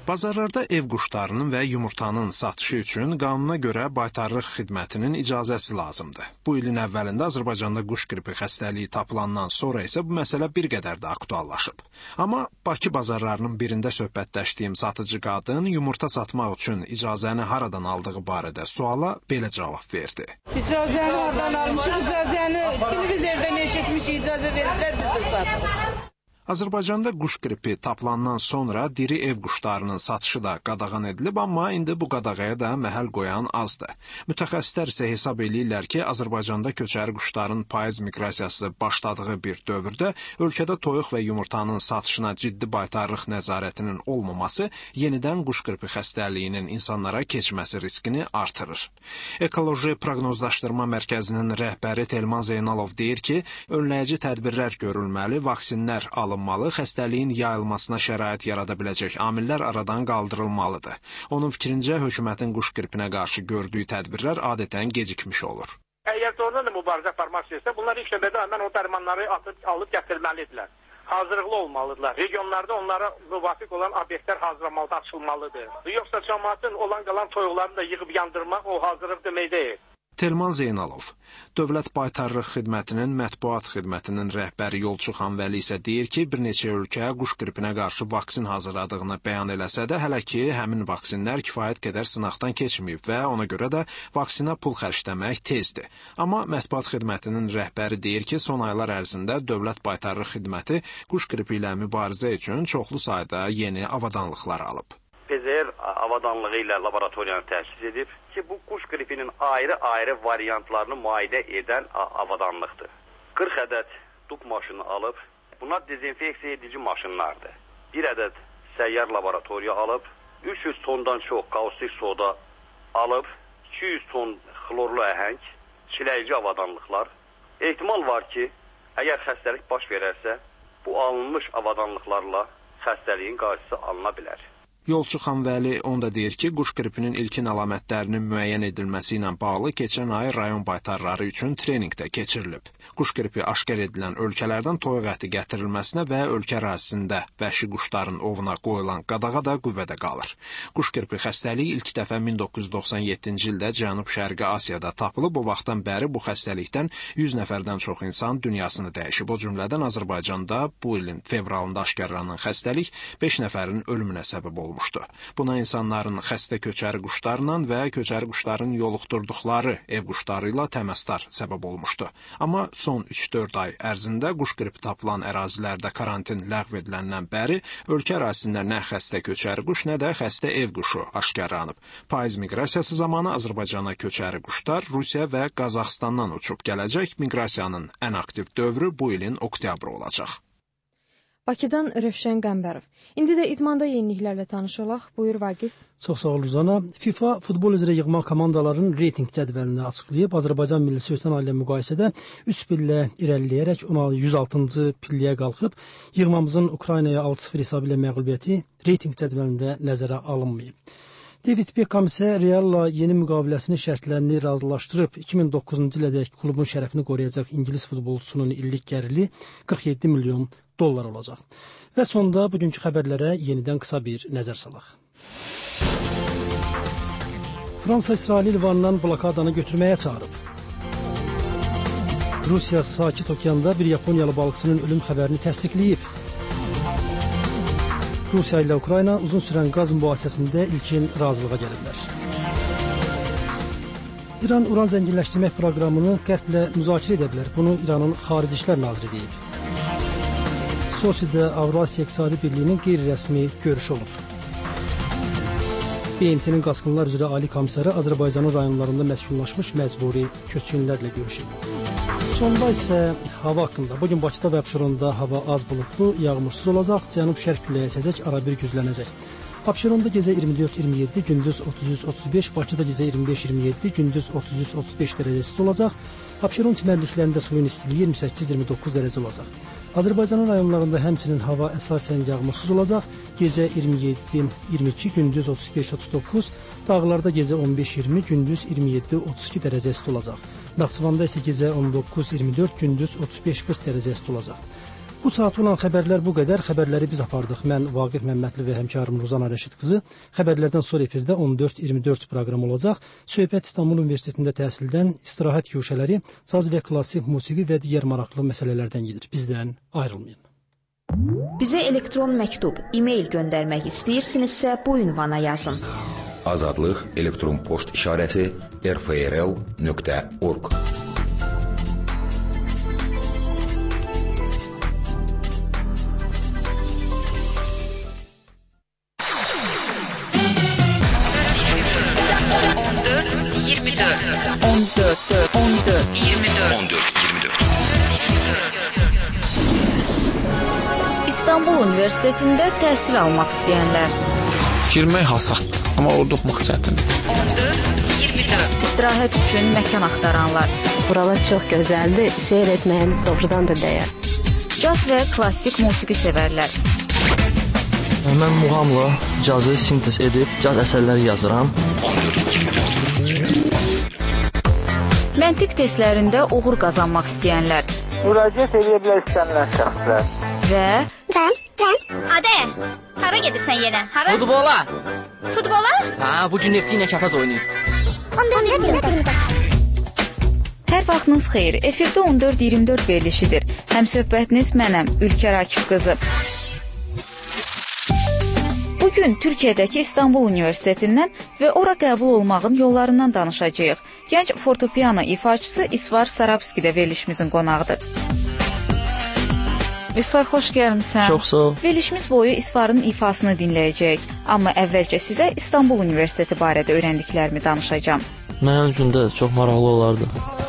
Bazarlarda ev quşlarının və yumurtanın satışı üçün qanuna görə baytarlıq xidmətinin icazəsi lazımdır. Bu ilin əvvəlində Azərbaycanda quş qripi xəstəliyi tapılandan sonra isə bu məsələ bir qədər də aktuallaşıb. Amma Bakı bazarlarının birində söhbətləşdiyim satıcı qadın yumurta satmaq üçün icazəni haradan aldığı barədə suala belə cavab verdi. İcazəni oradan almışıq, icazəni televizordan eşitmişik, icazə veriblər, biz də satırıq. Azərbaycanda quş qripi tapılandan sonra diri ev quşlarının satışı da qadağan edilib, amma indi bu qadağaya da məhəl qoyan azdır. Mütəxəssislər isə hesab eləyirlər ki, Azərbaycanda köçəri quşların payız miqrasiyası başladığı bir dövrdə ölkədə toyuq və yumurtanın satışına ciddi baytarlıq nəzarətinin olmaması yenidən quş qripi xəstəliyinin insanlara keçməsi riskini artırır. Ekoloji Proqnozlaşdırma Mərkəzinin rəhbəri Telman Zeynalov deyir ki, önləyici tədbirlər görülməli, vaksinlər alınmalı, xəstəliyin yayılmasına şərait yarada biləcək amillər aradan qaldırılmalıdır. Onun fikrincə, hökumətin quş qripinə qarşı gördüyü tədbirlər adətən gecikmiş olur. Əgər doğrudan da mübarizə aparmaq istəyirsə, bunlar ilk növbədə həmin o dərmanları alıb gətirməlidirlər. Hazırlıqlı olmalıdırlar. Regionlarda onlara müvafiq olan obyektlər hazırlamalıdır, açılmalıdır. Yoxsa cəmaatın olan qalan toyuqlarını da yığıb yandırmaq o hazırlıq demək deyil. Telman Zeynalov, Dövlət Baytarlıq Xidmətinin mətbuat xidmətinin rəhbəri Yolçu Xanvəli isə deyir ki, bir neçə ölkə quş qripinə qarşı vaksin hazırladığını bəyan eləsə də, hələ ki, həmin vaksinlər kifayət qədər sınaqdan keçməyib və ona görə də vaksina pul xərcləmək tezdir. Amma mətbuat xidmətinin rəhbəri deyir ki, son aylar ərzində Dövlət Baytarlıq Xidməti quş qripi ilə mübarizə üçün çoxlu sayda yeni avadanlıqlar alıb. PCR avadanlığı ilə laboratoriyanı təsis edib ki, bu quş qripinin ayrı-ayrı variantlarını müayinə edən avadanlıqdır. 40 ədəd duk maşını alıb, bunlar dezinfeksiya edici maşınlardır. 1 ədəd səyyar laboratoriya alıb, 300 tondan çox kaustik soda alıb, 200 ton xlorlu əhəng, çiləyici avadanlıqlar. Ehtimal var ki, əgər xəstəlik baş verərsə, bu alınmış avadanlıqlarla xəstəliyin qarşısı alına bilər. Yolçu Xanvəli onda deyir ki, quş qripinin ilkin əlamətlərinin müəyyən edilməsi ilə bağlı keçən ay rayon baytarları üçün treninq də keçirilib. Quş qripi aşkar edilən ölkələrdən toyuq əti gətirilməsinə və ölkə ərazisində vəhşi quşların ovuna qoyulan qadağa da qüvvədə qalır. Quş qripi xəstəliyi ilk dəfə 1997-ci ildə Cənub-Şərqi Asiyada tapılıb. O vaxtdan bəri bu xəstəlikdən 100 nəfərdən çox insan dünyasını dəyişib. O cümlədən Azərbaycanda bu ilin fevralında aşkarlanan xəstəlik 5 nəfərin ölümünə səbəb olub. Buna insanların xəstə köçəri quşlarla və köçəri quşların yoluxdurduqları ev quşları ilə təmaslar səbəb olmuşdu. Amma son 3-4 ay ərzində quş qripi tapılan ərazilərdə karantin ləğv ediləndən bəri ölkə ərazisində nə xəstə köçəri quş, nə də xəstə ev quşu aşkarlanıb. Payız miqrasiyası zamanı Azərbaycana köçəri quşlar Rusiya və Qazaxıstandan uçub gələcək. Miqrasiyanın ən aktiv dövrü bu ilin oktyabrı olacaq. Bakıdan Rövşən Qəmbərov. İndi də idmanda yeniliklərlə tanış olaq. Buyur Vaqif. Çox sağ ol Ruzana. FIFA futbol üzrə yığma komandaların reyting cədvəlini açıqlayıb. Azərbaycan millisi ötən ay ilə müqayisədə 3 pillə irəliləyərək 106-cı pilləyə qalxıb. Yığmamızın Ukraynaya 6-0 hesabı ilə məğlubiyyəti reyting cədvəlində nəzərə alınmayıb. David Beckham isə Real'la yeni müqaviləsinin şərtlərini razılaşdırıb. 2009-cu ilədək klubun şərəfini qoruyacaq İngilis futbolçusunun illik gəliri 47 milyon dollar olacaq. Və sonda bugünkü xəbərlərə yenidən qısa bir nəzər salaq. Fransa İsrail livanından blokadanı götürməyə çağırıb. Rusiya Sakit Okeanda bir Yaponiyalı balıqçının ölüm xəbərini təsdiqləyib. Rusiya ilə Ukrayna uzun sürən qaz mübahisəsində ilkin razılığa gəliblər. İran uran zənginləşdirmək proqramını Qərblə müzakirə edə bilər. Bunu İranın Xarici İşlər naziri deyib. Soçidə Avrasiya İqtisadi Birliyinin qeyri-rəsmi görüşü olub. BMT-nin qaçqınlar üzrə Ali komissarı Azərbaycanın rayonlarında məskunlaşmış məcburi köçkünlərlə görüşüb. Sonda isə hava haqqında. Bugün Bakıda və Abşeronda hava az buludlu, yağmursuz olacaq, cənub-şərq küləyi əsəcək, arabir güclənəcək. Abşeronda gecə 24-27, gündüz 33-35, Bakıda gecə 25-27, gündüz 33-35 dərəcə isti olacaq. Abşeron çimərliklərində suyun istiliyi 28-29 dərəcə olacaq. Azərbaycanın rayonlarında həmçinin hava əsasən yağmursuz olacaq. Gecə 27-22, gündüz 35-39, dağlarda gecə 15-20, gündüz 27-32 dərəcə isti olacaq. Naxçıvanda isə gecə 19-24, gündüz 35-40 dərəcə isti olacaq. Bu saat olan xəbərlər bu qədər. Xəbərləri biz apardıq. Mən Vaqif Məmmədli və həmkarım Ruzana Rəşid qızı. Xəbərlərdən sonra efirdə 14-24 proqram olacaq. Söhbət İstanbul Universitetində təhsildən istirahət güşələri, saz və klassik musiqi və digər maraqlı məsələlərdən gedir. Bizdən ayrılmayın. Bizə elektron məktub, e-mail göndərmək istəyirsinizsə bu ünvana yazın. Azadlıq elektron poçt işarəsi rfrl.org. İstanbul Universitetində təhsil almaq istəyənlər. Girmək hasatdır, amma orada oxumaq çətindir. 14-24. İstirahət üçün məkan axtaranlar. Buralar çox gözəldir, seyr etməyin doğrudan da dəyər. Caz və klassik musiqi sevərlər. Mən muğamla cazı sintez edib, caz əsərləri yazıram. Məntiq testlərində uğur qazanmaq istəyənlər. Müraciət edə bilər istənilən şəxslər. Və Adə, hara gedirsən yenə? Hara? Futbola. Futbola? Ha, bugün Neftçi ilə çapraz oynayır. 14-24. hər vaxtınız xeyir. Efirdə 14-24 verilişidir. Həmsöhbətiniz mənəm, Ülkər Akif qızı. Bugün Türkiyədəki İstanbul Universitetindən və ora qəbul olmağın yollarından danışacağıq. Gənc fortepiano ifaçısı İsvar Sarabski də verilişimizin qonağıdır. İsvar, xoş gəlmisən. Çox sağ ol. Verilişimiz boyu İsvarın ifasını dinləyəcəyik. Amma əvvəlcə sizə İstanbul Universiteti barədə öyrəndiklərimi danışacağam. Mənim üçün də çox maraqlı olardı.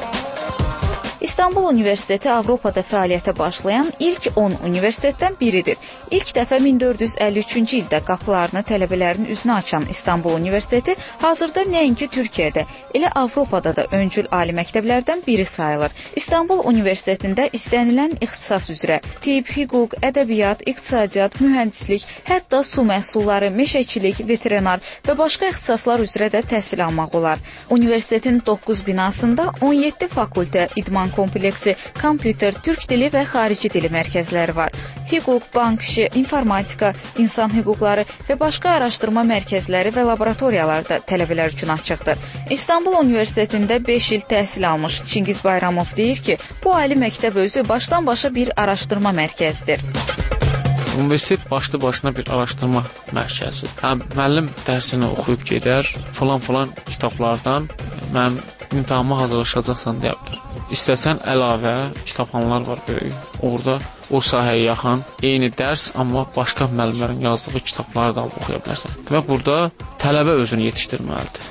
İstanbul Universiteti Avropada fəaliyyətə başlayan ilk 10 universitetdən biridir. İlk dəfə 1453-cü ildə qapılarını tələbələrin üzünə açan İstanbul Universiteti hazırda nəinki Türkiyədə, elə Avropada da öncül ali məktəblərdən biri sayılır. İstanbul Universitetində istənilən ixtisas üzrə tibb, hüquq, ədəbiyyat, iqtisadiyyat, mühəndislik, hətta su məhsulları, meşəçilik, veterinar və başqa ixtisaslar üzrə də təhsil almaq olar. Universitetin 9 binasında 17 fakültə, idman kompleksi, kompüter, türk dili və xarici dili mərkəzləri var. Hüquq, bank işi, informatika, insan hüquqları və başqa araşdırma mərkəzləri və laboratoriyalar da tələbələr üçün açıqdır. İstanbul Universitetində 5 il təhsil almış Çingiz Bayramov deyir ki, bu ali məktəb özü başdan-başa bir araşdırma mərkəzidir. Universitet başlı-başına bir araşdırma mərkəzi. Müəllim dərsini oxuyub gedər, falan kitablardan mənim imtahama hazırlaşacaqsan deyə bilər. İstəsən əlavə kitabxanalar var böyük. Orada o sahəyə yaxın eyni dərs, amma başqa müəllimlərin yazdığı kitabları da oxuya bilərsən. Və burada tələbə özünü yetişdirməlidir.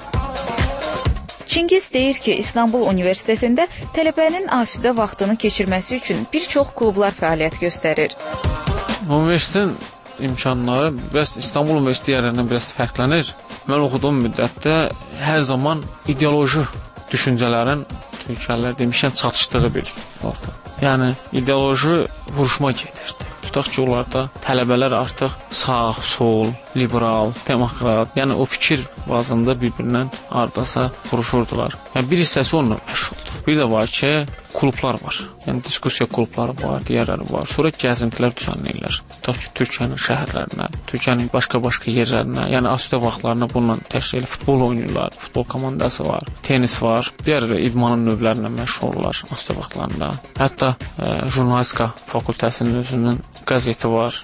Çingiz deyir ki, İstanbul Universitetində tələbənin asudə vaxtını keçirməsi üçün bir çox klublar fəaliyyət göstərir. Universitetin imkanları bəs İstanbul Universiteti yerlərindən biraz fərqlənir. Mən oxuduğum müddətdə hər zaman ideoloji düşüncələrin Türkiyələr demişkən çatışdığı bir ortam. Yəni ideoloji vuruşma gedirdi. Tutaq ki, onlarda tələbələr artıq sağ, sol, liberal, demokrat, yəni o fikir bazında bir-birindən hardasa vuruşurdular. Yəni bir hissəsi onunla məşğuldur. Bir də var ki, klublar var. Yəni diskussiya klubları var, digərləri var. Sonra gəzintilər düzənləyirlər. Tutaq ki, Türkiyənin şəhərlərinə, Türkiyənin başqa yerlərinə, yəni asudə vaxtlarına bununla təşkil futbol oynayırlar. Futbol komandası var, tenis var. Digər idmanın növlərinə məşğul olurlar asudə vaxtlarında. Hətta jurnalistika fakültəsinin özünün qəzeti var.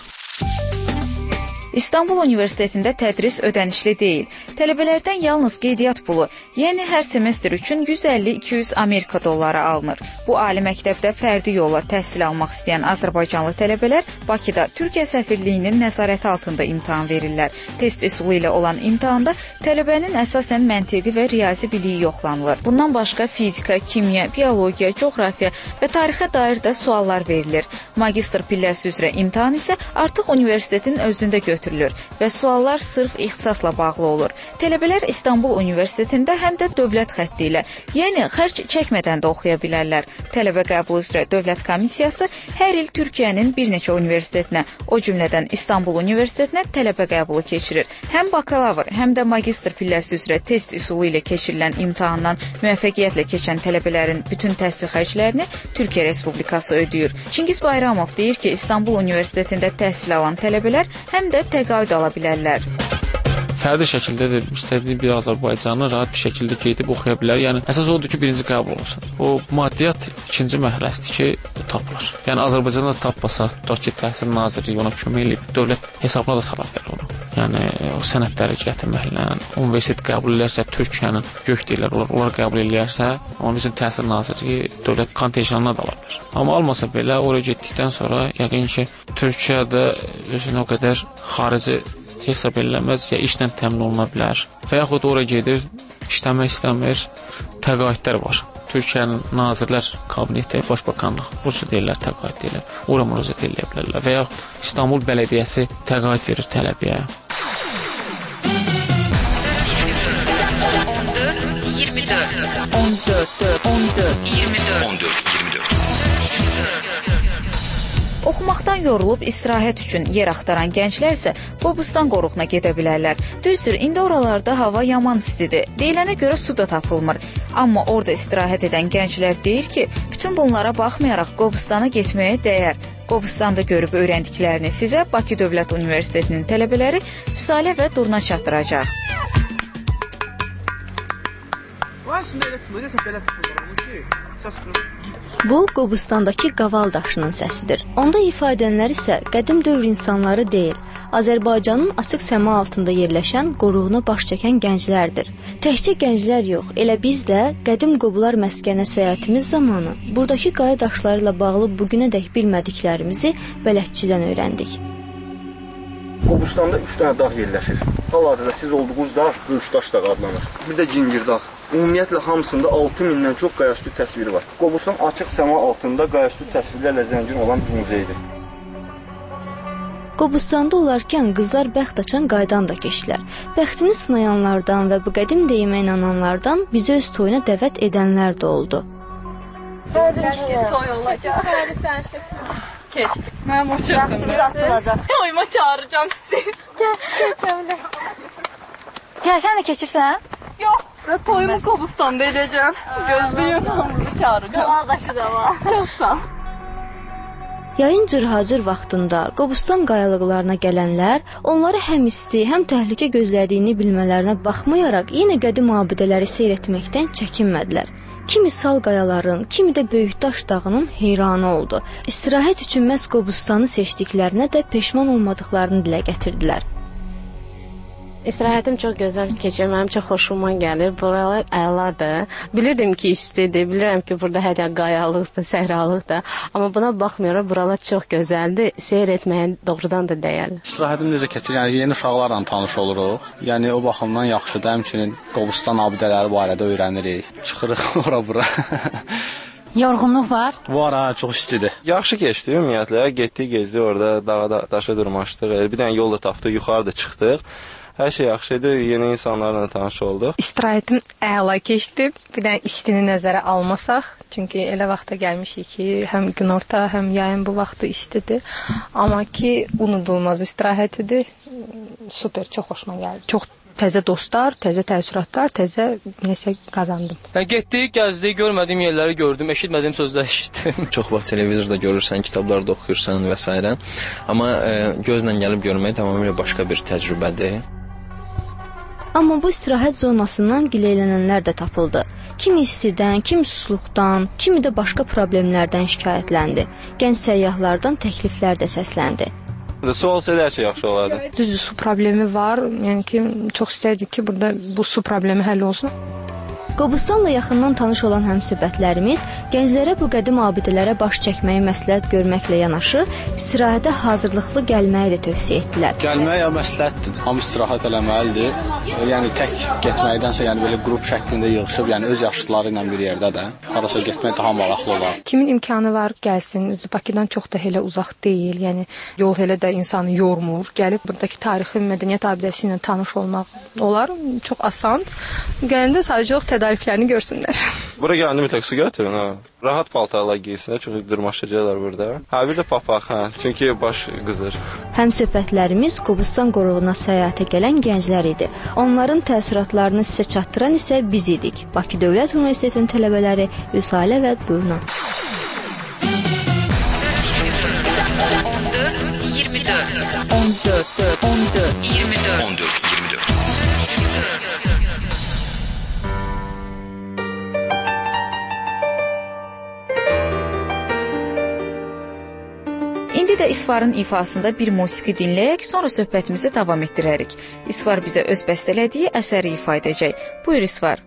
İstanbul Universitetində tədris ödənişli deyil. Tələbələrdən yalnız qeydiyyat pulu, yəni hər semestr üçün 150-200 Amerika dolları alınır. Bu ali məktəbdə fərdi yolla təhsil almaq istəyən azərbaycanlı tələbələr Bakıda Türkiyə səfirliyinin nəzarəti altında imtahan verirlər. Test üsulu ilə olan imtahanda tələbənin əsasən məntiqi və riyazi biliyi yoxlanılır. Bundan başqa fizika, kimya, biologiya, coğrafiya və tarixə dair də suallar verilir. Magistr pilləsi üzrə imtahan isə artıq universitetin özündə götürülür. götürülür və suallar sırf ixtisasla bağlı olur. Tələbələr İstanbul Universitetində həm də dövlət xətti ilə, yəni xərc çəkmədən də oxuya bilərlər. Tələbə qəbulu üzrə Dövlət Komissiyası hər il Türkiyənin bir neçə universitetinə, o cümlədən İstanbul Universitetinə tələbə qəbulu keçirir. Həm bakalavr, həm də magistr pilləsi üzrə test üsulu ilə keçirilən imtahandan müvəffəqiyyətlə keçən tələbələrin bütün təhsil xərclərini Türkiyə Respublikası ödəyir. Çingiz Bayramov deyir ki, İstanbul Universitetində təhsil alan tələbələr həm də təqaüd ala bilərlər. Fərdi şəkildə də istədiyi bir Azərbaycanı rahat bir şəkildə gedib oxuya bilər. Yəni əsas odur ki, birinci qəbul olsun. O maddiyyat ikinci mərhələsidir ki, tapılır. Yəni Azərbaycanda tapmasa, tutaq ki, Təhsil Nazirliyi ona kömək edib, dövlət hesabına da sala bilər onu. Yəni o sənədləri gətirməklə, universitet qəbul edərsə, Türkiyənin gök deyirlər, onlar qəbul edərsə, onun üçün Təhsil Nazirliyi dövlət kontenjanına da ala bilər. Amma almasa belə, oraya getdikdən sonra yəqin ki, Türkiyədə özünə o qədər xarici hesab ediləməz, ya işlə təmin oluna bilər və yaxud oraya gedir, işləmək istəmir, təqaüdlər var. Türkiyənin Nazirlər Kabineti, Başbakanlıq, bursu deyirlər, təqaüd deyirlər, ora müraciət edə bilərlər və yaxud İstanbul Bələdiyyəsi təqaüd verir tələbəyə. 14-24 Oxumaqdan yorulub istirahət üçün yer axtaran gənclər isə Qobustan qoruğuna gedə bilərlər. Düzdür, indi oralarda hava yaman istidir. Deyilənə görə su da tapılmır. Amma orada istirahət edən gənclər deyir ki, bütün bunlara baxmayaraq Qobustana getməyə dəyər. Qobustanda görüb öyrəndiklərini sizə Bakı Dövlət Universitetinin tələbələri Füsalə və Durna çatdıracaq. Bu, Qobustandakı qaval daşının səsidir. Onda ifadənlər isə qədim dövr insanları deyil, Azərbaycanın açıq səma altında yerləşən qoruğuna baş çəkən gənclərdir. Təkcə gənclər yox, elə biz də qədim Qobular məskəninə səyahətimiz zamanı buradakı qaya daşları ilə bağlı bugünədək bilmədiklərimizi bələdçidən öyrəndik. Qobustanda 3 dənə dağ yerləşir. Hal-hazırda siz olduğunuz dağ Böyükdaş dağı adlanır. Bir də Cingir dağ. Ümumiyyətlə hamısında 6000-dən çox qayaüstü təsviri var. Qobustan açıq səma altında qayaüstü təsvirlərlə zəngin olan bir muzeydir. Qobustanda olarkən qızlar bəxt açan qaydan da keçdilər. Bəxtini sınayanlardan və bu qədim deyimə inananlardan bizi öz toyuna dəvət edənlər də oldu. Toy olacaq. Keç. Mənim o çırdım. Biz açılacaq. Oyma çağıracağım sizi. Gəl. Hə, sən də keçirsən? Yox. Ben toyumu Qobustanda edəcəm. Gözlüyüm, hamını çağıracağım. Ağdaşı da var. Çox sağ. Yayın cırhacır vaxtında Qobustan qayalıqlarına gələnlər onları həm isti, həm təhlükə gözlədiyini bilmələrinə baxmayaraq yenə qədim abidələri seyr etməkdən çəkinmədilər. Kimi sal qayaların, kimi də Böyükdaş dağının heyranı oldu. İstirahət üçün məhz Qobustanı seçdiklərinə də peşman olmadıqlarını dilə gətirdilər. İstirahətim çox gözəl keçir, mənim çox xoşuma gəlir. Buralar əladır. Bilirdim ki, istidir, bilirəm ki, burada hələ qayalıqdır, səhralıqdır. Amma buna baxmayaraq buralar çox gözəldir. Seyr etməyə doğrudan da dəyərli. İstirahətim necə keçir? Yəni yeni uşaqlarla tanış oluruq. Yəni o baxımdan yaxşıdır. Həmçinin Qobustan abidələri barədə öyrənirik. Çıxırıq ora-bura. Yorğunluq var? Var ha, çox istidir. Yaxşı keçdi ümumiyyətlə. Getdik, gezdik orada, dağa daşa durmaşdıq. Bir dənə yol da tapdıq, yuxarıda çıxdıq. Hər şey yaxşı idi, yeni insanlarla tanış olduq. İstirahətim əla keçdi. Bir də istini nəzərə almasaq, çünki elə vaxta gəlmişik ki, həm günorta, həm yayın bu vaxtı istidir. Amma ki, unudulmaz istirahət idi. Super, çox xoşuma gəldi. Çox təzə dostlar, təzə təəssüratlar, təzə nəsə qazandım. Getdik, gəzdik, görmədiyim yerləri gördüm, eşitmədiyim sözlər eşitdim. Çox vaxt televizorda görürsən, kitablarda oxuyursan və s. Amma gözlə gəlib görmək tamamilə başqa bir təcrübədir. Amma bu istirahət zonasından gileylənənlər də tapıldı. Kimi istidən, kimi susluqdan, kimi də başqa problemlərdən şikayətləndi. Gənc səyyahlardan təkliflər də səsləndi. Su olsaydı hər şey yaxşı olardı. Düzdür, su problemi var. Yəni ki, çox istərdik ki, burada bu su problemi həll olsun. Qobustanla yaxından tanış olan həmsöhbətlərimiz gənclərə bu qədim abidələrə baş çəkməyi məsləhət görməklə yanaşı, istirahətə hazırlıqlı gəlməyi də tövsiyə etdilər. Gəlmək məsləhətdir. Hamı istirahət eləməlidir. Yəni tək getməkdənsə, yəni belə qrup şəklində yığılıb, yəni öz yaşlıları ilə bir yerdə də harasa getmək daha maraqlı olar. Kimin imkanı var, gəlsin. Bakıdan çox da elə uzaq deyil. Yəni yol elə də insanı yormur. Gəlib buradakı tarixi mədəniyyət abidəsi ilə tanış olmaq olar. Çox asan. Gələndə sadəcə tədarüklərini görsünlər. Bura gələndə mütləq su götürün, ha. Rahat paltarlar geysinlər, çünki dırmaşacaqlar burada. Bir də papaq, çünki baş qızır. Həmsöhbətlərimiz Qobustan qoruğuna səyahətə gələn gənclər idi. Onların təəssüratlarını sizə çatdıran isə biz idik. Bakı Dövlət Universitetinin tələbələri Üsalə və Durna. 14-24 İndi də İsvarın ifasında bir musiqi dinləyək, sonra söhbətimizi davam etdirərik. İsvar bizə öz bəstələdiyi əsəri ifa edəcək. Buyur İsvar.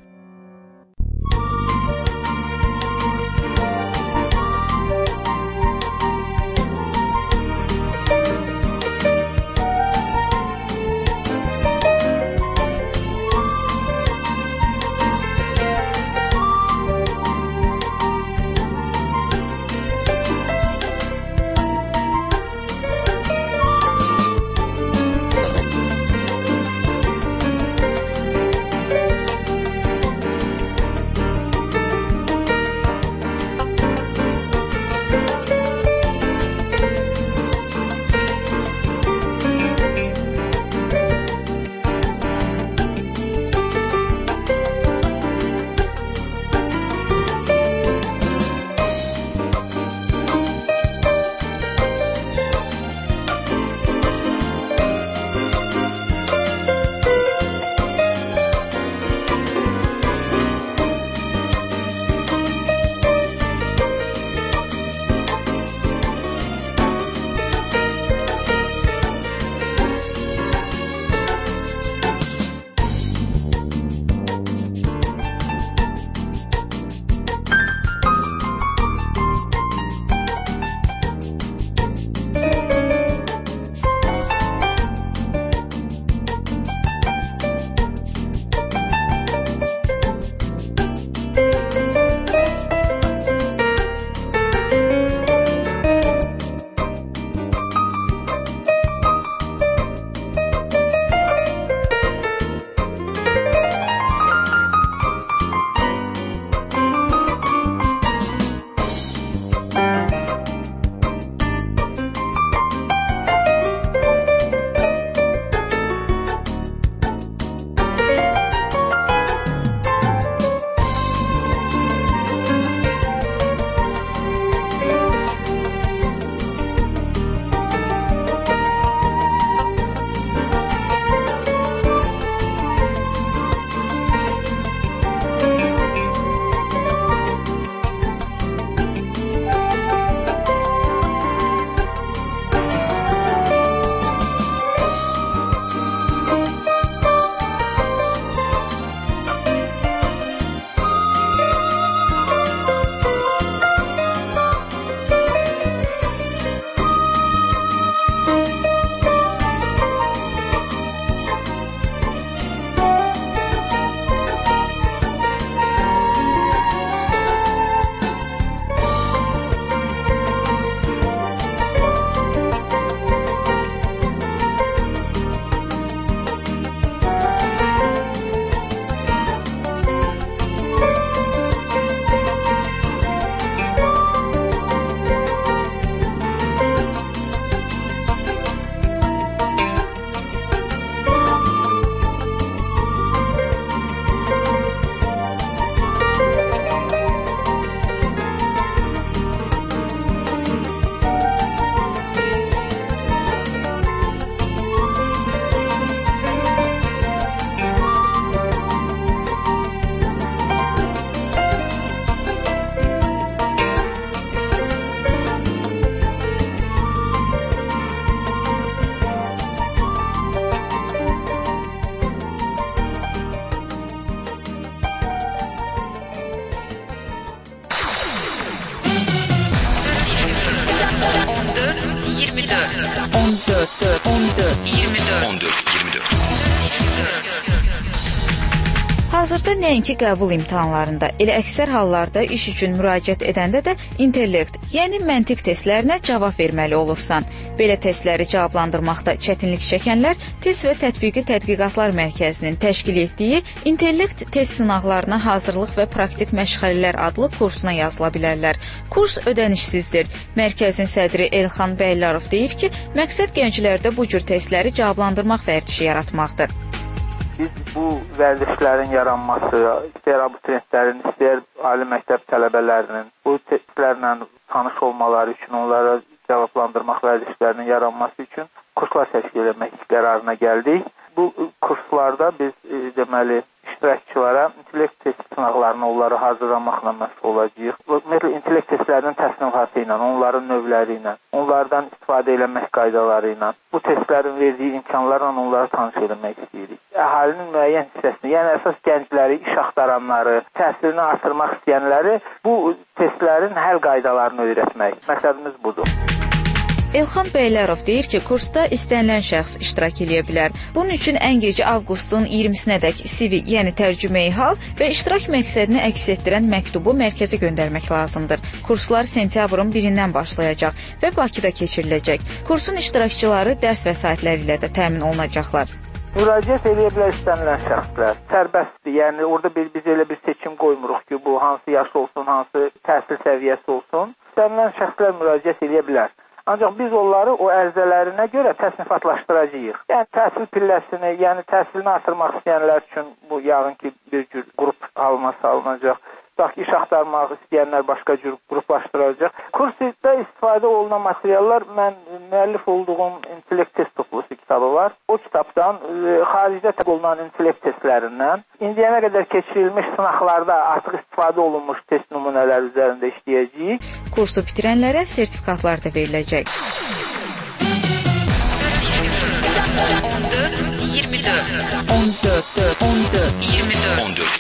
Hazırda nəinki qəbul imtahanlarında, elə əksər hallarda iş üçün müraciət edəndə də intellekt, yəni məntiq testlərinə cavab verməli olursan. Belə testləri cavablandırmaqda çətinlik çəkənlər Test və Tətbiqi Tədqiqatlar Mərkəzinin təşkil etdiyi İntellekt test sınaqlarına hazırlıq və praktik məşğələlər adlı kursuna yazıla bilərlər. Kurs ödənişsizdir. Mərkəzin sədri Elxan Bəylərov deyir ki, məqsəd gənclərdə bu cür testləri cavablandırmaq vərdişi yaratmaqdır. Biz bu vərdişlərin yaranması, istəyər abituriyentlərin, istəyər ali məktəb tələbələrinin bu testlərlə tanış olmaları üçün, onlara cavablandırmaq vərdişlərinin yaranması üçün kurslar təşkil etmək qərarına gəldik. Bu kurslarda biz deməli iştirakçılara intellekt test sınaqlarını onları hazırlamaqla məşğul olacağıq. Ümumiyyətlə intellekt testlərinin təsnifatı ilə, onların növləri ilə, onlardan istifadə etmək qaydaları ilə, bu testlərin verdiyi imkanlarla onları tanış etmək istəyirik. Əhalinin müəyyən hissəsini, yəni əsas gəncləri, iş axtaranları, təhsilini artırmaq istəyənləri bu testlərin həll qaydalarını öyrətmək. Məqsədimiz budur. Elxan Bəylərov deyir ki, kursda istənilən şəxs iştirak edə bilər. Bunun üçün ən gec avqustun 20-sinədək CV, yəni tərcümeyi hal və iştirak məqsədini əks etdirən məktubu mərkəzə göndərmək lazımdır. Kurslar sentyabrın 1-dən başlayacaq və Bakıda keçiriləcək. Kursun iştirakçıları dərs vəsaitləri ilə də təmin olunacaqlar. Müraciət edə bilər istənilən şəxslər. Sərbəstdir, yəni orada biz elə bir seçim qoymuruq ki, bu hansı yaş olsun, hansı təhsil səviyyəsi olsun. İstənilən şəxslər müraciət edə bilər. Ancaq biz onları o ərizələrinə görə təsnifatlaşdıracağıq. Yəni təhsil pilləsini, yəni təhsilini artırmaq istəyənlər üçün bu yəqin ki bir cür qrup halına salınacaq. Tutaq ki, iş axtarmaq istəyənlər başqa cür qruplaşdırılacaq. Kursda istifadə olunan materiallar, mən müəllif olduğum intellekt test toplusu kitabı var. O kitabdan xaricdə olunan intellekt testlərindən indiyənə qədər keçirilmiş sınaqlarda artıq istifadə olunmuş test nümunələri üzərində işləyəcəyik. Kursu bitirənlərə sertifikatlar da veriləcək. 14-24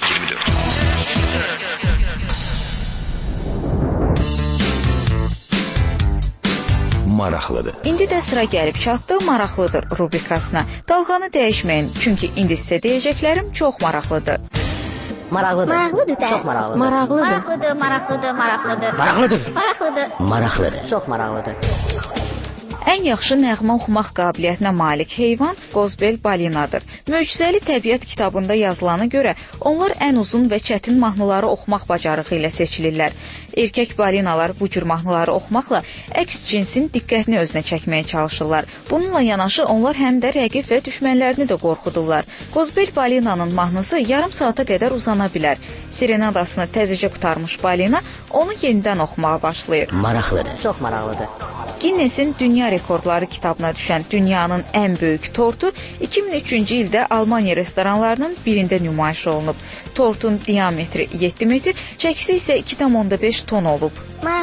Maraqlıdır. İndi də sıra gəlib çatdı maraqlıdır rubrikasına. Dalğanı dəyişməyin, çünki indi sizə deyəcəklərim çox maraqlıdır. Maraqlıdır. Maraqlıdır da. Çox maraqlıdır. Maraqlıdır. Maraqlıdır. Maraqlıdır. Çox maraqlıdır. Ən yaxşı nəğmə oxumaq qabiliyyətinə malik heyvan qozbel balinadır. Möcüzəli təbiət kitabında yazılana görə onlar ən uzun və çətin mahnıları oxumaq bacarığı ilə seçilirlər. Erkək balinalar bu cür mahnıları oxumaqla əks cinsin diqqətini özünə çəkməyə çalışırlar. Bununla yanaşı onlar həm də rəqib və düşmənlərini də qorxudurlar. Qozbel balinanın mahnısı yarım saata qədər uzana bilər. Serenadasını təzəcə qurtarmış balina onu yenidən oxumağa başlayır. Maraqlıdır. Çox maraqlıdır. Guinness-in Dünya Rekordları kitabına düşən dünyanın ən böyük tortu 2003-cü ildə Almaniya restoranlarının birində nümayiş olunub. Tortun diametri 7 metr, çəkisi isə 2,5 ton olub.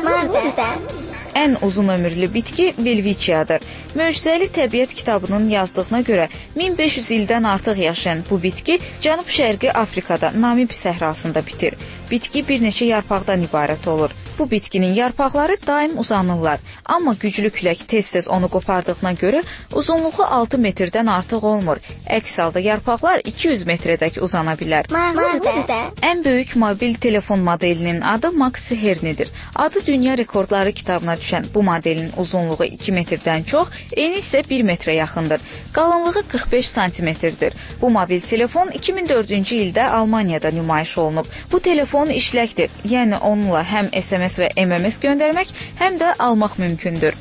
Ən uzun ömürlü bitki Welwitschia-dır. Möcüzəli təbiət kitabının yazdığına görə 1500 ildən artıq yaşayan bu bitki Cənub-Şərqi Afrikada Namib səhrasında bitir. Bitki bir neçə yarpaqdan ibarət olur. Bu bitkinin yarpaqları daim uzanırlar, amma güclü külək tez-tez onu qopardığına görə uzunluğu 6 metrdən artıq olmur. Əks halda yarpaqlar 200 metrədək uzana bilər. Ən böyük mobil telefon modelinin adı Maxi Hernidir. Adı Dünya Rekordları kitabına düşən bu modelin uzunluğu 2 metrdən çox, eni isə 1 metrə yaxındır. Qalınlığı 45 santimetrdir. Bu mobil telefon 2004-cü ildə Almaniyada nümayiş olunub. Bu telefon işləkdir, yəni onunla həm SMS və MMS göndərmək, həm də almaq mümkündür.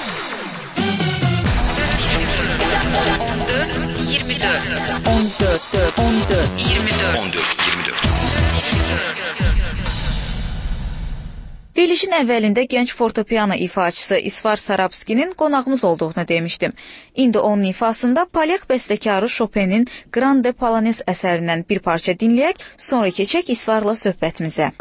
14-24 Verilişin əvvəlində gənc fortepiano ifaçısı İsvar Sarabskinin qonağımız olduğunu demişdim. İndi onun ifasında polyak bəstəkarı Chopin'in Grande Polones əsərindən bir parça dinləyək, sonra keçək İsvarla söhbətimizə.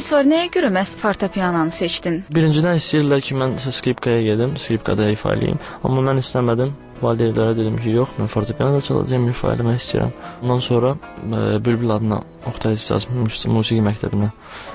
İsvar, nəyə görə məhz fortepianonu seçdin? Birincidən istəyirdilər ki, mən skripkaya gedim, skripkada ifa eləyim. Amma mən istəmədim. Valideynlərə dedim ki, yox, mən fortepianoda çalacağam, ifa eləmək istəyirəm. Ondan sonra Bülbül adına Oktay İcaz musiqi məktəbinə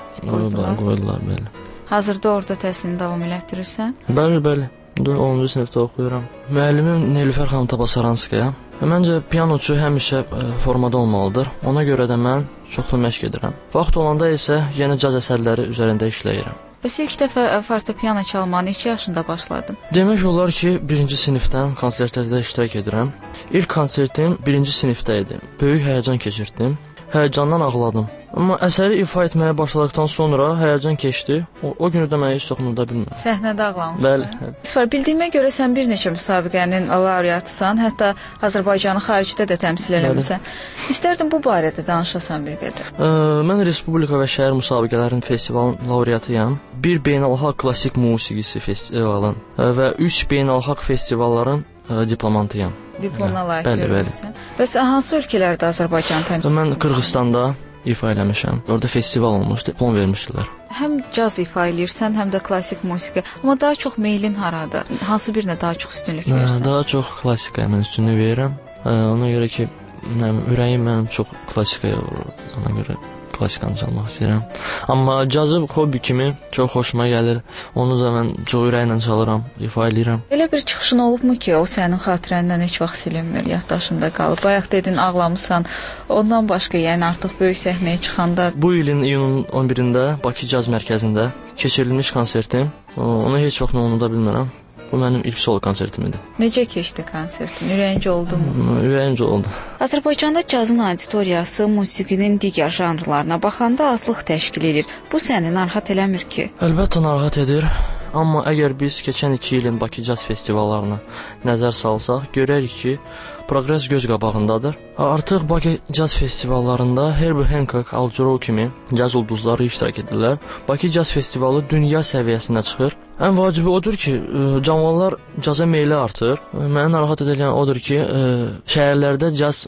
qoydular belə. Hazırda orada təhsilini davam elətdirirsən? Bəli. 10-cu sinifdə oxuyuram. Müəllimim Nilüfər xanım Tabasaranskaya. Məncə pianoçu həmişə formada olmalıdır. Ona görə də mən çoxlu məşq edirəm. Vaxt olanda isə yeni caz əsərləri üzərində işləyirəm. Bəs ilk dəfə fortepiano çalmağa neçə yaşında başladın? Demək olar ki, 1-ci sinifdən konsertlərdə iştirak edirəm. İlk konsertim 1-ci sinifdə idi. Böyük həyəcan keçirtdim. Həyəcandan ağladım. Amma əsəri ifa etməyə başladıqdan sonra həyəcan keçdi. O günü də mən heç çox unuda bilmirəm. Səhnədə ağlamışdın. Bəli. İsvar, bildiyimə görə sən bir neçə müsabiqənin laureatısan, hətta Azərbaycanı xaricdə də təmsil eləmisən. İstərdim bu barədə danışasan bir qədər. Mən Respublika və şəhər müsabiqələrinin festivalının laureatıyam. Bir beynəlxalq klassik musiqisi festivalının və 3 beynəlxalq festivalların diplomantıyam. Diplomuna layiq görülürsən. Bəs hansı ölkələrdə Azərbaycanı təmsil edirsən? Mən Qırğızstanda ifa eləmişəm. Orada festival olmuş, diplom vermişdilər. Həm caz ifa eləyirsən, həm də klassik musiqi. Amma daha çox meylin harada? Hansı birinə daha çox üstünlük verirsən? Daha çox klassikaya mən üstünlük verirəm. Ona görə ki, ürəyim mənim çox klassikaya vurur. Ona görə klassikanı çalmaq istəyirəm. Amma cazı hobbi kimi çox xoşuma gəlir. Onu da mən çox ürəklə çalıram, ifa eləyirəm. Elə bir çıxışın olubmu ki, o sənin xatirəndən heç vaxt silinmir, yaddaşında qalıb? Bayaq dedin, ağlamısan. Ondan başqa, yəni artıq böyük səhnəyə çıxanda... Bu ilin iyunun 11-də Bakı Caz Mərkəzində keçirilmiş konsertim. Onu heç vaxt unuda bilmirəm. Bu mənim ilk solo konsertim idi. Necə keçdi konsertin? Ürəyincə oldumu? Ürəyincə oldu. Azərbaycanda cazın auditoriyası musiqinin digər janrlarına baxanda azlıq təşkil edir. Bu səni narahat eləmir ki? Əlbəttə narahat edir. Amma əgər biz keçən 2 ilin Bakı Caz festivallarına nəzər salsaq, görərik ki, proqres göz qabağındadır. Artıq Bakı Caz festivallarında Herbie Hancock, Al Jarreau kimi caz ulduzları iştirak edirlər. Bakı Caz festivalı dünya səviyyəsinə çıxır. Ən vacibi odur ki, cavanlar caza meyli artır. Məni narahat edən odur ki, şəhərlərdə caz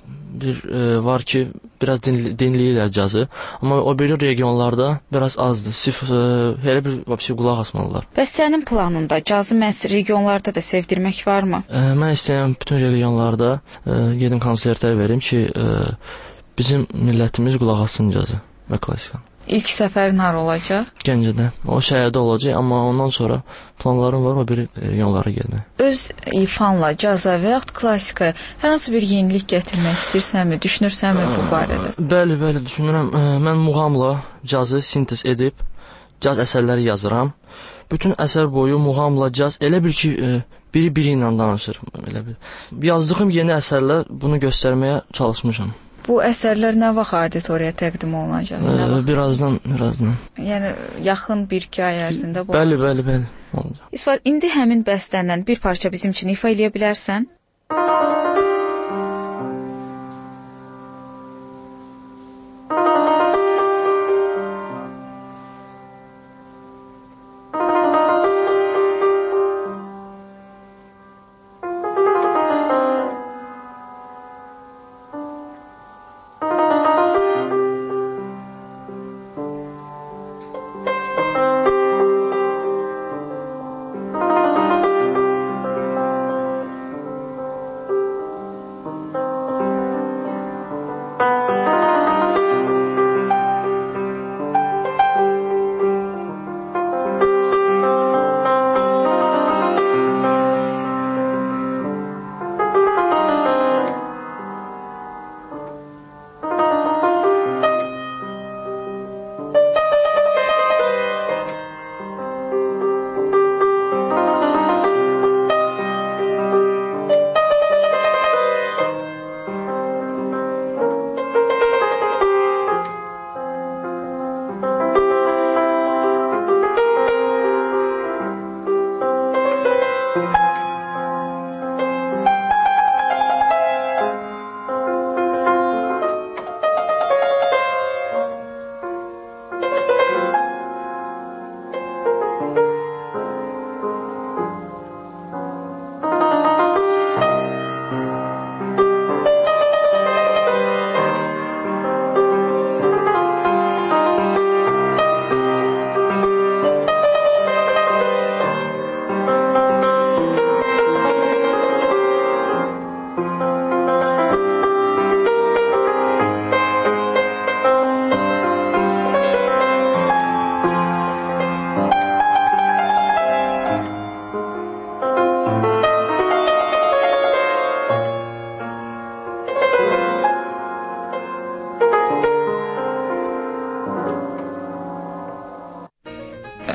var ki, biraz dinləyirlər cazı, amma o biri regionlarda biraz azdır. Elə bir qulaq asmalılar. Bəs sənin planında cazı məhz regionlarda da sevdirmək varmı? Mən istəyirəm bütün regionlarda gedim konsertlər verim ki, bizim millətimiz qulaq assın cazı və klassikanı. İlk səfərin hara olacaq? Gəncədə. O şəhərdə olacaq, amma ondan sonra planlarım var o biri regionlara getmək. Öz ifanla caza və yaxud klassikaya hər hansı bir yenilik gətirmək istəyirsənmi, düşünürsənmi bu barədə? Bəli, düşünürəm. Mən muğamla cazı sintez edib caz əsərləri yazıram. Bütün əsər boyu muğamla caz elə bil ki, biri ilə danışır. Yazdığım yeni əsərlər bunu göstərməyə çalışmışam. Bu əsərlər nə vaxt auditoriyaya təqdim olunacaq? Birazdan. Yəni yaxın 1-2 ay ərzində bu. Bəli. İsvar, indi həmin bəstəndən bir parça bizim üçün ifa eləyə bilərsən?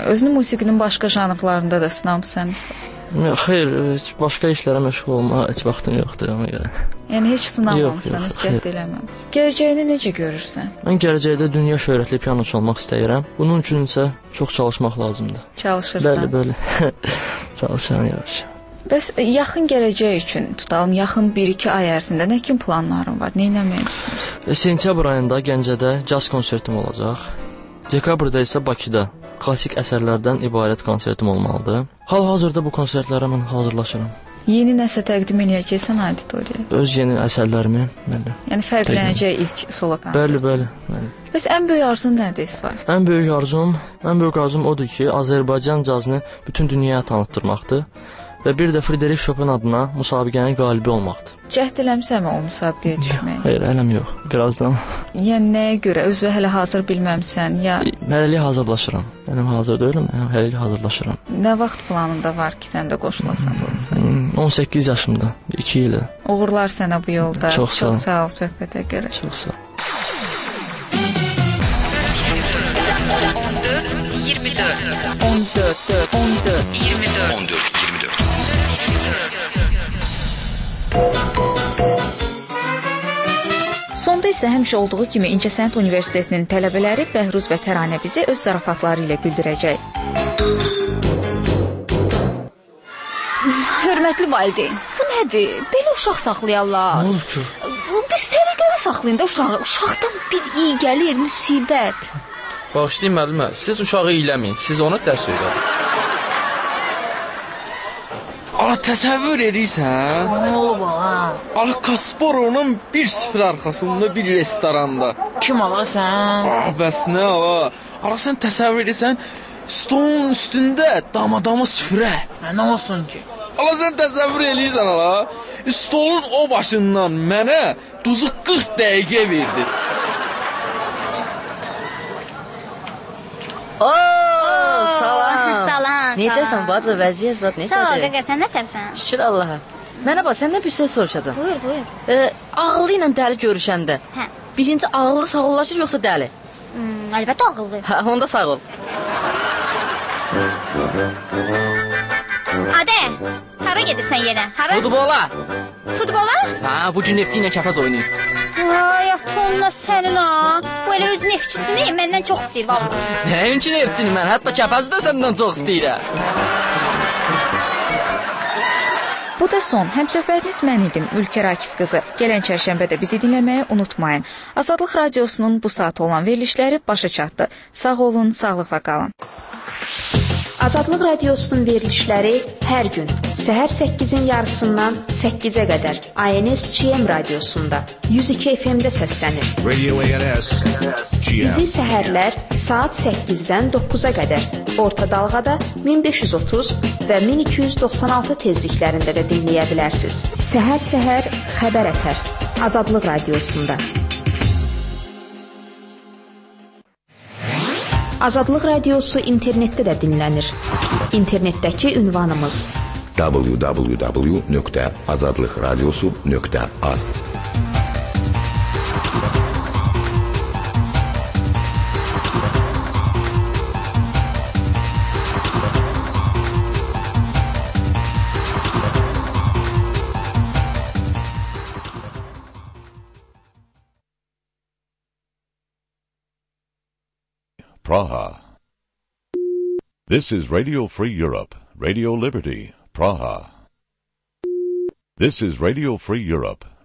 Özünü musiqinin başqa janrlarında da sınamısanız? Xeyr, başqa işlərə məşğul olmağa heç vaxtım yoxdur ona görə. Yəni heç sınamamısan, heç cəhd eləməmisən. Gələcəyini necə görürsən? Mən gələcəkdə dünya şöhrətli pianoçu olmaq istəyirəm. Bunun üçün isə çox çalışmaq lazımdır. Çalışırsan? Bəli. Çalışıram yavaş. Bəs yaxın gələcək üçün tutalım, yaxın 1-2 ay ərzində nə kimi planların var? Nə etməyi düşünürsən? Sentyabr ayında Gəncədə caz konsertim olacaq. Dekabrda isə Bakıda klassik əsərlərdən ibarət konsertim olmalıdır. Hal-hazırda bu konsertlərə mən hazırlaşıram. Yeni nəsə təqdim edəcəksən auditoriyaya? Öz yeni əsərlərimi, bəli. Yəni fərqlənəcək ilk solo konsert. Bəli. Bəs ən böyük arzun nədir İsfar? Ən böyük arzum odur ki, Azərbaycan cazını bütün dünyaya tanıtdırmaqdır və bir də Friderich Chopin adına müsabiqənin qalibi olmaqdır. Cəhd eləmisənmi o müsabiqəyə düşməyə? Xeyr, ələm yox. Birazdan. Yəni nəyə görə? Özü hələ hazır bilməmsən ya? Hələlik hazırlaşıram. Mənim hazır deyiləm, hələlik hazırlaşıram. Nə vaxt planında var ki, sən də qoşulasan bu müsabiqəyə? 18 yaşımda, 2 il. Uğurlar sənə bu yolda. Çox sağ ol söhbətə görə. Çox sağ ol. 14 Sonda isə həmişə olduğu kimi İncəsənət Universitetinin tələbələri Bəhruz və Təranə bizi öz zarafatları ilə güldürəcək. Hörmətli valideyn, bu nədir? Belə uşaq saxlayarlar. Nə olur ki? Bir səliqəli saxlayın da uşağı. Uşaqdan bir iyi gəlir, müsibət. Bağışlayın müəllimə, siz uşağı iyləməyin, siz ona dərs öyrədin. Ala təsəvvür edirsən? Nə olub ala? Ala Kasparovun 1-0 arxasında bir restoranda. Kim ala sən? Bəs nə ala? Ala sən təsəvvür edirsən, stolun üstündə dama süfrə. Nə olsun ki? Ala sən təsəvvür edirsən ala? Stolun o başından mənə duzu 40 dəqiqə verdi. Salam. Necəsən bacı, vəziyyət zat necədir? Sağ ol qaqa, sən nətərsən? Şükür Allaha. Mənə bax, səndən bir söz soruşacağam. Buyur. Ağıllı ilə dəli görüşəndə. Birinci ağıllı sağollaşır yoxsa dəli? Əlbəttə ağıllı. Onda sağ ol. Adə, hara gedirsən yenə? Futbola. Futbola? Bu gün Neftçi ilə kəpəz oynayır. Ay, tonla sənin ha. Bu elə öz neftçisini məndən çox istəyir vallahi. Nəyin ki neftçini mən? Hətta kəpəzi də səndən çox istəyirəm. Bu da son. Həmsöhbətiniz mən idim, Ülkər Akif qızı. Gələn çərşənbədə bizi dinləməyi unutmayın. Azadlıq Radiosunun bu saat olan verilişləri başa çatdı. Sağ olun, sağlıqla qalın. Azadlıq Radiosunun verilişləri hər gün səhər 8-in yarısından 8-ə qədər ANS-GM radiosunda 102 FM-də səslənir. Radio ANS GM. Bizi səhərlər saat 8-dən 9-a qədər orta dalğada 1530 və 1296 tezliklərində də dinləyə bilərsiniz. Səhər xəbər ətər Azadlıq Radiosunda. Azadlıq Radiosu internetdə də dinlənir. İnternetdəki ünvanımız www.azadlıqradiosu.az. Praha. This is Radio Free Europe, Radio Liberty, Praha. This is Radio Free Europe,